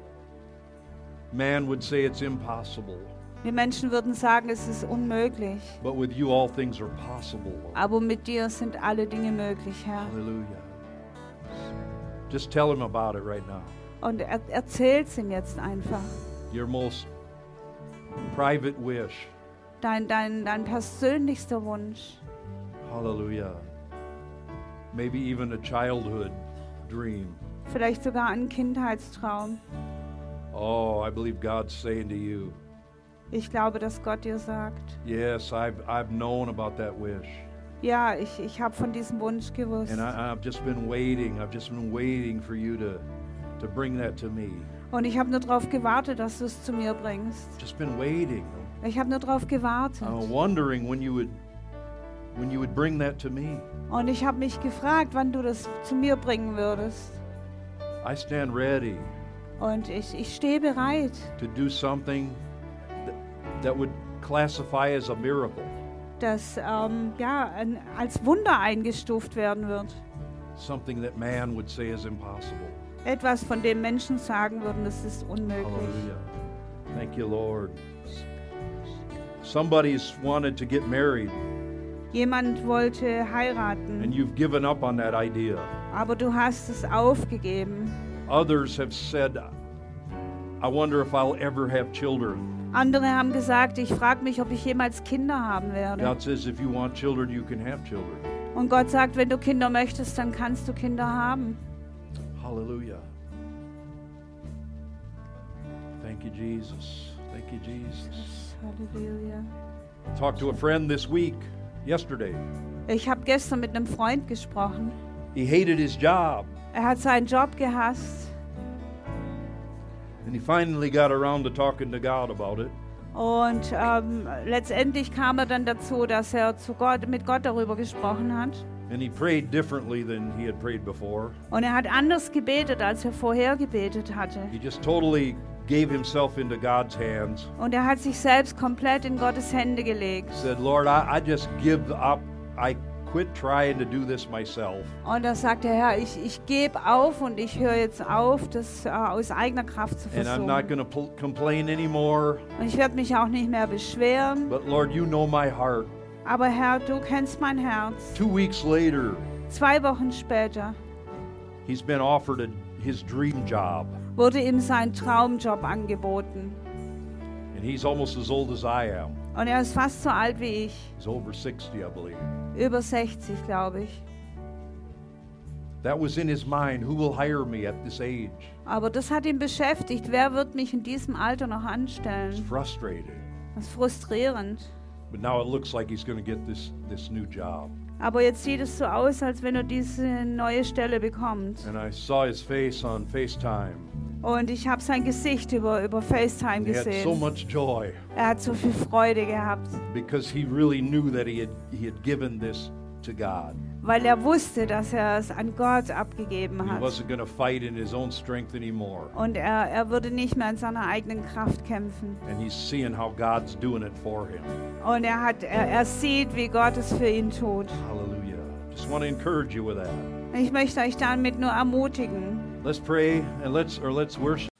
Man would say it's impossible, Die Menschen würden sagen, es ist unmöglich. but with you all things are possible. Aber mit dir sind alle Dinge möglich, Herr. Hallelujah. Just tell Him about it right now. Und er, erzähl's ihm jetzt einfach. Your most private wish. Dein, dein, dein persönlichster Wunsch. Hallelujah. Maybe even a childhood dream. Vielleicht sogar ein Kindheitstraum. Oh, I believe God's saying to you, Ich glaube, dass Gott dir sagt, yes, I've, I've known about that wish. ja, ich, ich habe von diesem Wunsch gewusst. And I, I've just been waiting. I've just been waiting for you to, to bring that to me. Und ich habe nur darauf gewartet, dass du es zu mir bringst. Just been waiting. Ich habe nur darauf gewartet. I'm wondering when you would when you would bring that to me. Und ich habe mich gefragt, wann du das zu mir bringen würdest. I stand ready Und ich, ich stehe bereit, to do something that, that would classify as a miracle. dass ähm, ja, ein, als Wunder eingestuft werden wird. Something that man would say is impossible. Etwas, von dem Menschen sagen würden, das ist unmöglich. Hallelujah. Thank you, Lord. Somebody's wanted to get married, Jemand wollte and heiraten, you've given up on that idea. aber du hast es aufgegeben. Others have said, I wonder if I'll ever have children. Andere haben gesagt, ich frage mich, ob ich jemals Kinder haben werde. God says, if you want children, you can have children. Und Gott sagt, wenn du Kinder möchtest, dann kannst du Kinder haben. Hallelujah. Thank you, Jesus. Thank you, Jesus. Halleluja. Talked to a friend this week, yesterday. Ich habe gestern mit einem Freund gesprochen. He hated his job, Er hat seinen Job gehasst. and he finally got around to talking to God about it. Und ähm, letztendlich kam er dann dazu, dass er zu Gott, mit Gott darüber gesprochen hat. And he prayed differently than he had prayed before. Und er hat anders gebetet, als er vorher gebetet hatte. He just totally gave himself into God's hands. Und er hat sich selbst komplett in Gottes Hände gelegt. Said, Lord, I, I just give up. I quit trying to do this myself. Und da sagt der Herr, ich, ich gebe auf und ich höre jetzt auf, das äh, aus eigener Kraft zu And I'm not versuchen. going to complain anymore. Und ich werde mich auch nicht mehr beschweren. But Lord, you know my heart. Aber Herr, du kennst mein Herz. Two weeks later, Zwei Wochen später he's been offered a, his dream job. wurde ihm sein Traumjob angeboten. And he's almost as old as I am. Und er ist fast so alt wie ich. He's over sixty, I believe. Über sechzig, glaube ich. That was in his mind. Who will hire me at this age? Aber das hat ihn beschäftigt. Wer wird mich in diesem Alter noch It's anstellen? frustrating. Das ist frustrierend. But now it looks like he's going to get this, this new job. Aber jetzt sieht es so aus, als wenn er diese neue Stelle bekommt. And I saw his face on FaceTime. Und ich habe sein Gesicht über, über FaceTime He had so gesehen. much joy Er hat so viel Freude gehabt, because he really knew that he had, he had given this to God. weil er wusste, dass er es an Gott abgegeben He hat. wasn't going to fight in his own strength anymore. Und er, er würde nicht mehr in seiner eigenen Kraft kämpfen. And he's seeing how God's doing it for him. Und er, hat, er, er sieht, wie Gott es für ihn tut. Hallelujah. Just want to encourage you with that. Ich möchte euch damit nur ermutigen. Let's pray and let's or let's worship.